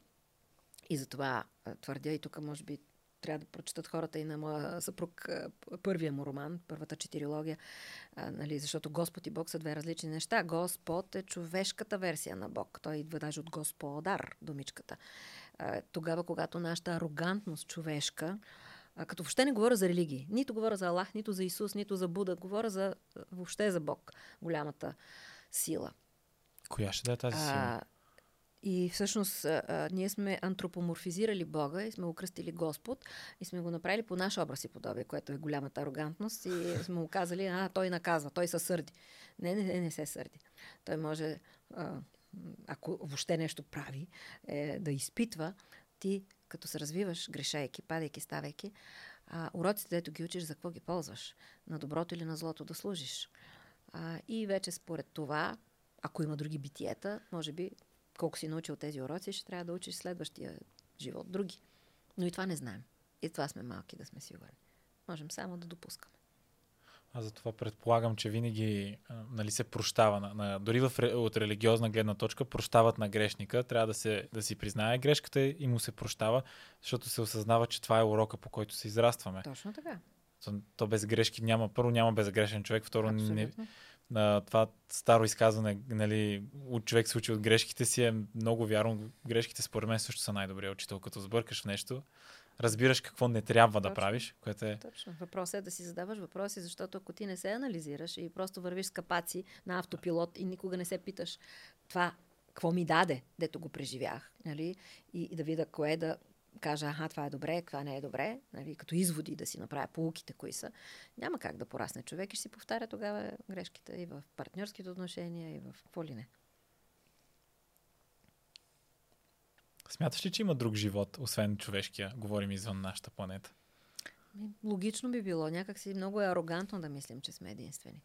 и затова а, твърдя, и тук може би трябва да прочитат хората и на моя съпруг първия му роман, първата четирилогия, а, нали, защото Господ и Бог са две различни неща. Господ е човешката версия на Бог. Той идва даже от Господар, думичката. А, тогава, когато нашата арогантност човешка, а, като въобще не говоря за религии, нито говоря за Аллах, нито за Исус, нито за Буда, говоря за, въобще за Бог, голямата сила. Коя ще да е тази сила? А, И всъщност а, ние сме антропоморфизирали Бога и сме го кръстили Господ и сме го направили по наш образ и подобие, което е голямата арогантност, и сме му казали, а, той наказва, той се сърди. Не, не, не, не се сърди. Той може, а, ако въобще нещо прави, е, да изпитва. Ти, като се развиваш, грешайки, падайки, ставайки, а, уроците, дето ги учиш, за какво ги ползваш? На доброто или на злото да служиш. А, и вече според това, ако има други битиета, може би колко си научил тези уроци, ще трябва да учиш следващия живот други. Но и това не знаем. И това сме малки да сме сигурни. Можем само да допускаме. Аз затова предполагам, че винаги а, нали, се прощава. На, на, дори в, от религиозна гледна точка прощават на грешника. Трябва да, се, да си признае грешката и му се прощава, защото се осъзнава, че това е урока, по който се израстваме. Точно така. То, то без грешки няма. Първо няма безгрешен човек, второ не, а, това старо изказване, нали, от човек се учи от грешките си, е много вярно. Грешките според мен също са най-добрият учител. Като сбъркаш в нещо, разбираш какво не трябва. Точно да правиш. Което е... Точно. Въпросът е да си задаваш въпроси, защото ако ти не се анализираш и просто вървиш с капаци на автопилот и никога не се питаш това какво ми даде, дето го преживях, нали? И, и да видя кое да кажа, аха, това е добре, това не е добре, нали? Като изводи да си направя поуките, кои са, няма как да порасне човек и ще си повтаря тогава грешките и в партньорските отношения, и в какво ли не. Смяташ ли, че има друг живот, освен човешкия? Говорим извън нашата планета. Логично би било. Някак си много е арогантно да мислим, че сме единствени.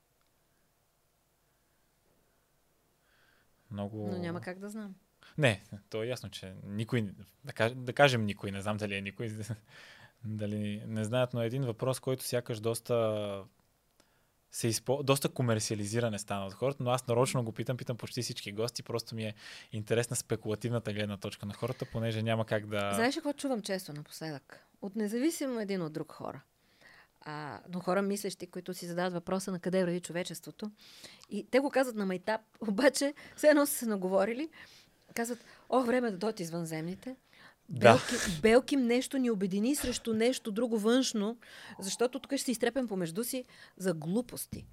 Много... Но няма как да знам. Не, то е ясно, че никой, да, каж, да кажем никой, не знам дали е никой, дали не знаят, но е един въпрос, който сякаш доста се изпо... доста комерциализиране стана от хората, но аз нарочно го питам, питам почти всички гости, просто ми е интересна спекулативната гледна точка на хората, понеже няма как да... Знаеш какво чувам често напоследък? От независимо един от друг хора. А, но хора мислещи, които си задават въпроса на къде върви човечеството. И те го казват на майтап, обаче все едно са се наговорили. Казват, о, време да дойдат извънземните. Белки, да. Белким нещо ни обедини срещу нещо друго външно, защото тук ще се изтрепем помежду си за глупости.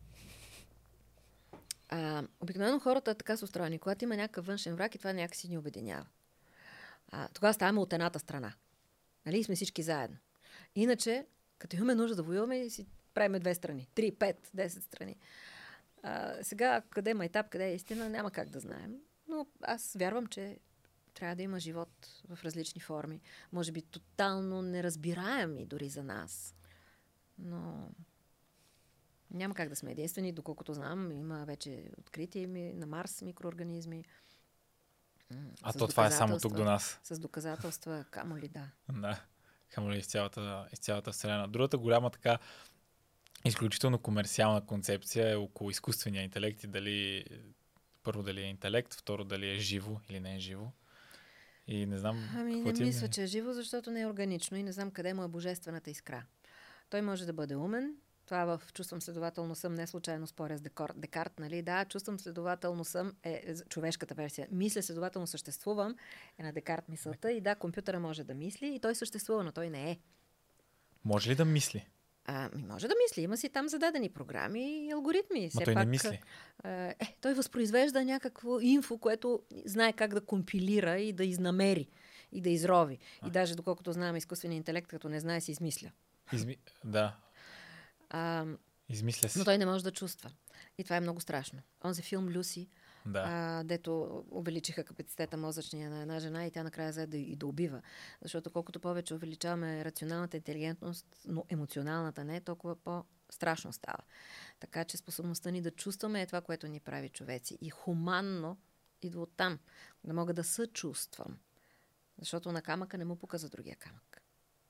А, обикновено хората така са устроени. Когато има някакъв външен враг и това някакси ни обединява. А, тогава ставаме от едната страна. Нали? И сме всички заедно. Иначе, като имаме нужда да воюваме, си правим две страни. Три, пет, десет страни. А, сега, къде е майтап, къде е истина, няма как да знаем. Но аз вярвам, че трябва да има живот в различни форми. Може би тотално неразбираеми дори за нас. Но няма как да сме единствени. Доколкото знам, има вече открити на Марс микроорганизми. А то това е само тук до нас. С доказателства, камо ли да. Да, камо ли из цялата, из цялата вселена. Другата голяма така изключително комерциална концепция е около изкуствения интелект и дали първо дали е интелект, второ дали е живо или не е живо. И не знам... Ами не мисля, че е живо, защото не е органично и не знам къде му е божествената искра. Той може да бъде умен. Това в чувствам следователно съм, не случайно споря с Декор, Декарт, нали? Да, чувствам следователно съм е човешката версия. Мисля следователно съществувам е на Декарт мисълта и да, компютъра може да мисли и той съществува, но той не е. Може ли да мисли? А, ми може да мисли. Има си там зададени програми и алгоритми. Но той пак, не мисли. Е, той възпроизвежда някакво инфо, което знае как да компилира и да изнамери и да изрови. А. И даже доколкото знаем изкуственият интелект, като не знае, си измисля. Изми... Да. А, Измисля си. Но той не може да чувства. И това е много страшно. Онзи филм Люси, да. а, дето увеличиха капацитета мозъчния на една жена и тя накрая взе да, и да убива. Защото колкото повече увеличаваме рационалната интелигентност, но емоционалната не, толкова по-страшно става. Така че способността ни да чувстваме е това, което ни прави човеци. И хуманно идва оттам. Да мога да съчувствам. Защото на камъка не му пука за другия камък.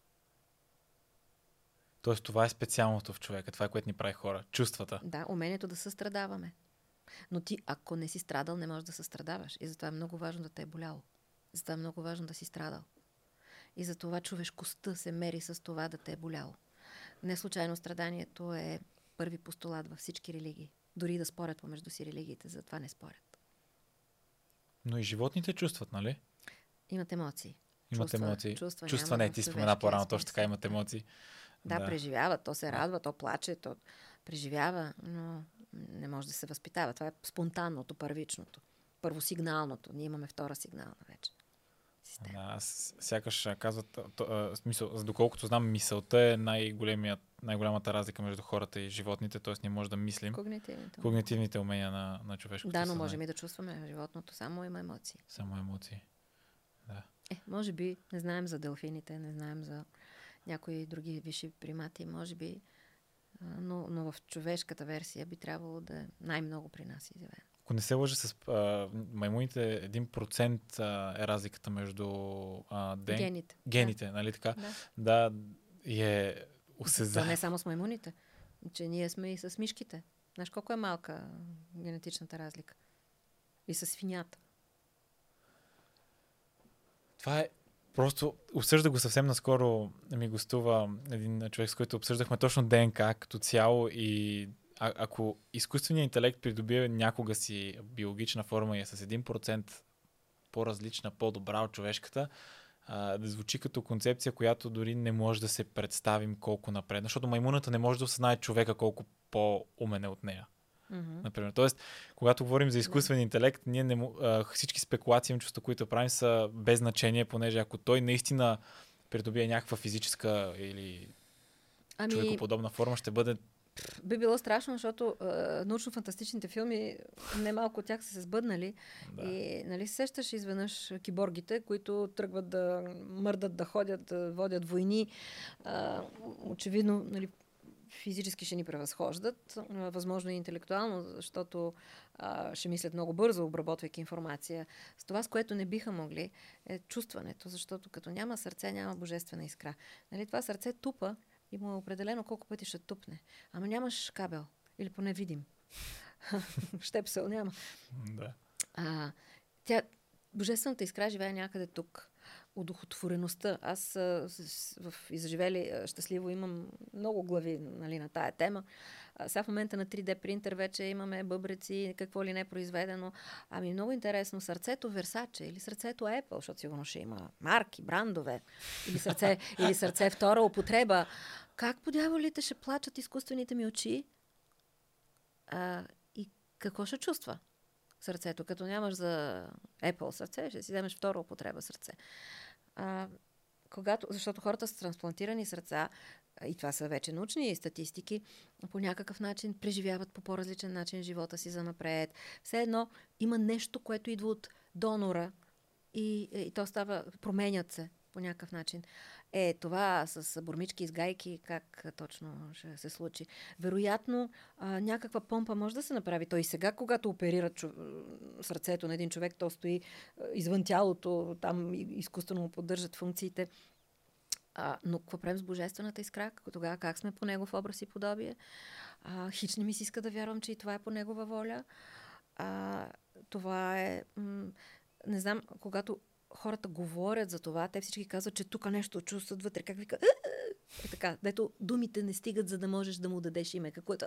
Тоест това е специалното в човека. Това е, което ни прави хора. Чувствата. Да, умението да състрадаваме. Но ти, ако не си страдал, не можеш да състрадаваш. И затова е много важно да те е боляло. Затова е много важно да си страдал. И затова човешкостта се мери с това да те е боляло. Не случайно страданието е първи постулат във всички религии. Дори да спорят помежду си религиите, затова не спорят. Но и животните чувстват, нали? Имат емоции. Имат чувства, емоции. Чувства, чувства не, ти спомена по-рано, точно така имат емоции. Да, да, преживява, то се радва, то плаче, то преживява, но не може да се възпитава. Това е спонтанното, първичното, първосигналното. Ние имаме втора сигнална вече. Да, сякаш казват, то, смисъл, доколкото знам, мисълта е най-голямата разлика между хората и животните, т.е. ние може да мислим. Когнитивните, Когнитивните умения на, на човешкото Да, но съзнание. можем и да чувстваме. Животното само има емоции. Само емоции, да. Е, може би не знаем за делфините, не знаем за някои други висши примати, може би, но, но в човешката версия би трябвало да е най-много при нас изявено. Ако не се лъжа с а, маймуните, един процент а, е разликата между а, ден... гените. Гените, да. нали така? Да. Да, и е осезаемо. Това не само с маймуните, че ние сме и с мишките. Знаеш колко е малка генетичната разлика? И с свинята. Това е просто, обсъжда го съвсем наскоро, ми гостува един човек, с който обсъждахме точно ДНК като цяло и а, ако изкуственият интелект придобие някога си биологична форма и е с един процент по-различна, по-добра от човешката, а, да звучи като концепция, която дори не може да се представим колко напред. Защото маймуната не може да осъзнае човека колко по-умен е от нея. Mm-hmm. Например. Тоест, когато говорим за изкуствен yeah. интелект, ние не, а, всички спекулации, чувства, които правим, са без значение, понеже ако той наистина придобие някаква физическа или ами... човекоподобна форма, ще бъде Би било страшно, защото а, научно-фантастичните филми, немалко от тях са се сбъднали. Да. И нали сещаш изведнъж киборгите, които тръгват да мърдат, да ходят, да водят войни. А, очевидно, нали, физически ще ни превъзхождат, възможно и интелектуално, защото а, ще мислят много бързо, обработвайки информация. С това, с което не биха могли, е чувстването, защото като няма сърце, няма божествена искра. Нали, това сърце тупа и му е определено колко пъти ще тупне. Ама нямаш кабел, или поне видим. Щепсел няма. Да. А, тя, божествената искра живее някъде тук. Удохотвореността. Аз а, с, в Изживели а, щастливо имам много глави, нали, на тая тема. А, сега в момента на три Д принтер вече имаме бъбреци, какво ли не произведено. Ами много интересно, сърцето Versace или сърцето Apple, защото сигурно ще има марки, брандове, или сърце, или сърце втора употреба. Как по дяволите ще плачат изкуствените ми очи? А, и какво ще чувства сърцето? Като нямаш за Apple сърце, ще си вземеш втора употреба сърце. А, когато, защото хората с трансплантирани сърца, и това са вече научни статистики, по някакъв начин преживяват по по-различен начин живота си занапред. Все едно има нещо, което идва от донора и, и то става, променят се по някакъв начин. Е, това с бурмички и с гайки, как точно ще се случи? Вероятно, а, някаква помпа може да се направи. Той и сега, когато оперират чу... сърцето на един човек, то стои а, извън тялото, там изкуствено му поддържат функциите. А, но какво правим с божествената искра? Тогава как сме по негов образ и подобие? А, хич не ми се иска да вярвам, че и това е по негова воля. А, това е... М- не знам, когато хората говорят за това, те всички казват, че тук нещо чувстват вътре. Как вика? Е така, дето думите не стигат, за да можеш да му дадеш име. Каквото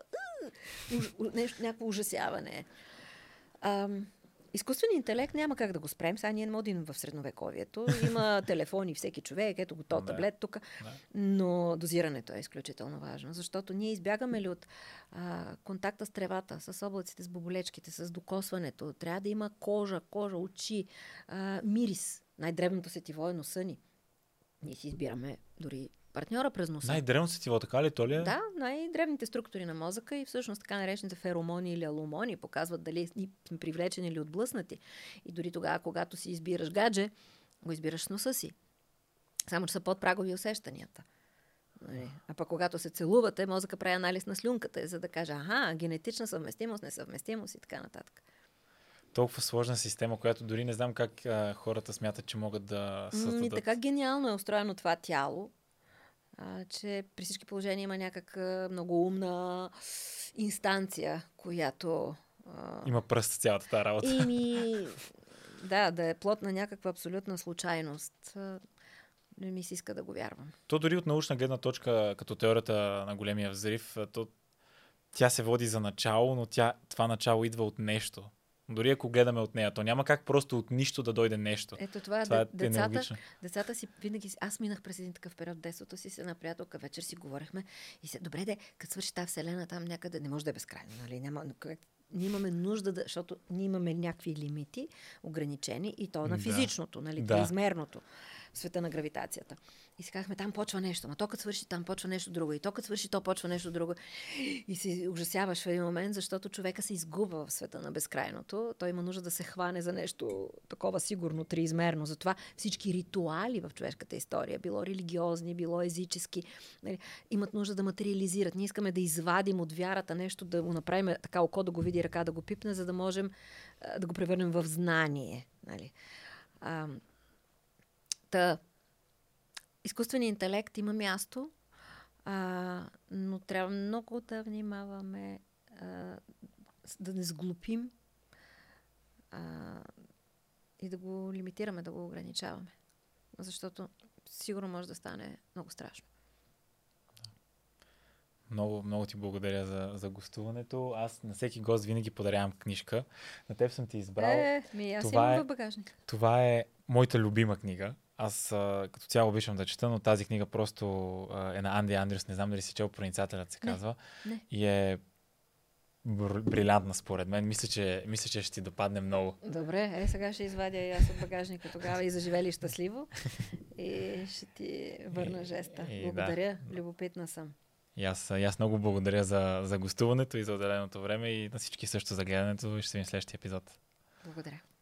нещо, някакво ужасяване. Ам, изкуственият интелект няма как да го спрем. Сега ние не можем в средновековието. Има телефони всеки човек, ето го то таблет тук. Но дозирането е изключително важно, защото ние избягаме ли от а, контакта с тревата, с облаците, с боболечките, с докосването. Трябва да има кожа, кожа, очи, а, мирис. Най-древното сетиво е носа ни. Ние си избираме дори партньора през носа. Най-древно сетиво, така ли то ли е? Да, най-древните структури на мозъка и всъщност така наречените феромони или алумони показват дали сме привлечени или отблъснати. И дори тогава, когато си избираш гадже, го избираш с носа си. Само, че са подпрагови усещанията. А пък когато се целувате, мозъка прави анализ на слюнката, за да каже, аха, генетична съвместимост, несъвместимост и така нататък. Толкова сложна система, която дори не знам как а, хората смятат, че могат да създадат. И така гениално е устроено това тяло, а, че при всички положения има някаква много умна инстанция, която... А... Има пръст цялата тази работа. Ими, да, да е плод на някаква абсолютна случайност. Не ми се иска да го вярвам. То дори от научна гледна точка, като теорията на големия взрив, то тя се води за начало, но тя, това начало идва от нещо. Дори ако гледаме от нея, то няма как просто от нищо да дойде нещо. Ето това, това е децата, децата си винаги... Аз минах през един такъв период в детството си, с една приятелка, вечер си говорихме и се... Добре, де, като свърши тази вселена там някъде, не може да е безкрайно, нали? Няма... Ние имаме нужда да... Защото ние имаме някакви лимити, ограничени, и то на физичното, нали? Да. Триизмерното. В света на гравитацията. И си казахме, там почва нещо, ма то като свърши, там почва нещо друго. И то като свърши, то почва нещо друго. И се ужасяваш в един момент, защото човека се изгубва в света на безкрайното. Той има нужда да се хване за нещо такова сигурно, триизмерно. Затова всички ритуали в човешката история, било религиозни, било езически, нали, имат нужда да материализират. Ние искаме да извадим от вярата нещо, да го направим така, око да го види, ръка да го пипне, за да можем а, да го превърнем в знание. Нали. А, Та, изкуственият интелект има място, а, но трябва много да внимаваме а, да не сглупим а, и да го лимитираме, да го ограничаваме. Защото сигурно може да стане много страшно. Много, много ти благодаря за, за гостуването. Аз на всеки гост винаги подарявам книжка. На теб съм ти избрал. Е, ми аз това имам е, в багажник. Това е моята любима книга. Аз а, като цяло обичам да чета, но тази книга просто а, е на Анди Андрюс. Не знам дали си чел Проницателят, се казва. Не, не. И е бр- брилянтна според мен. Мисля че, мисля, че ще ти допадне много. Добре, е, сега ще извадя и аз от багажника тогава и заживели щастливо и ще ти върна жеста. И, Благодаря, да. любопитна съм. И аз, и аз много благодаря за, за гостуването и за отделеното време и на всички също за гледането и ще се видим в следващия епизод. Благодаря.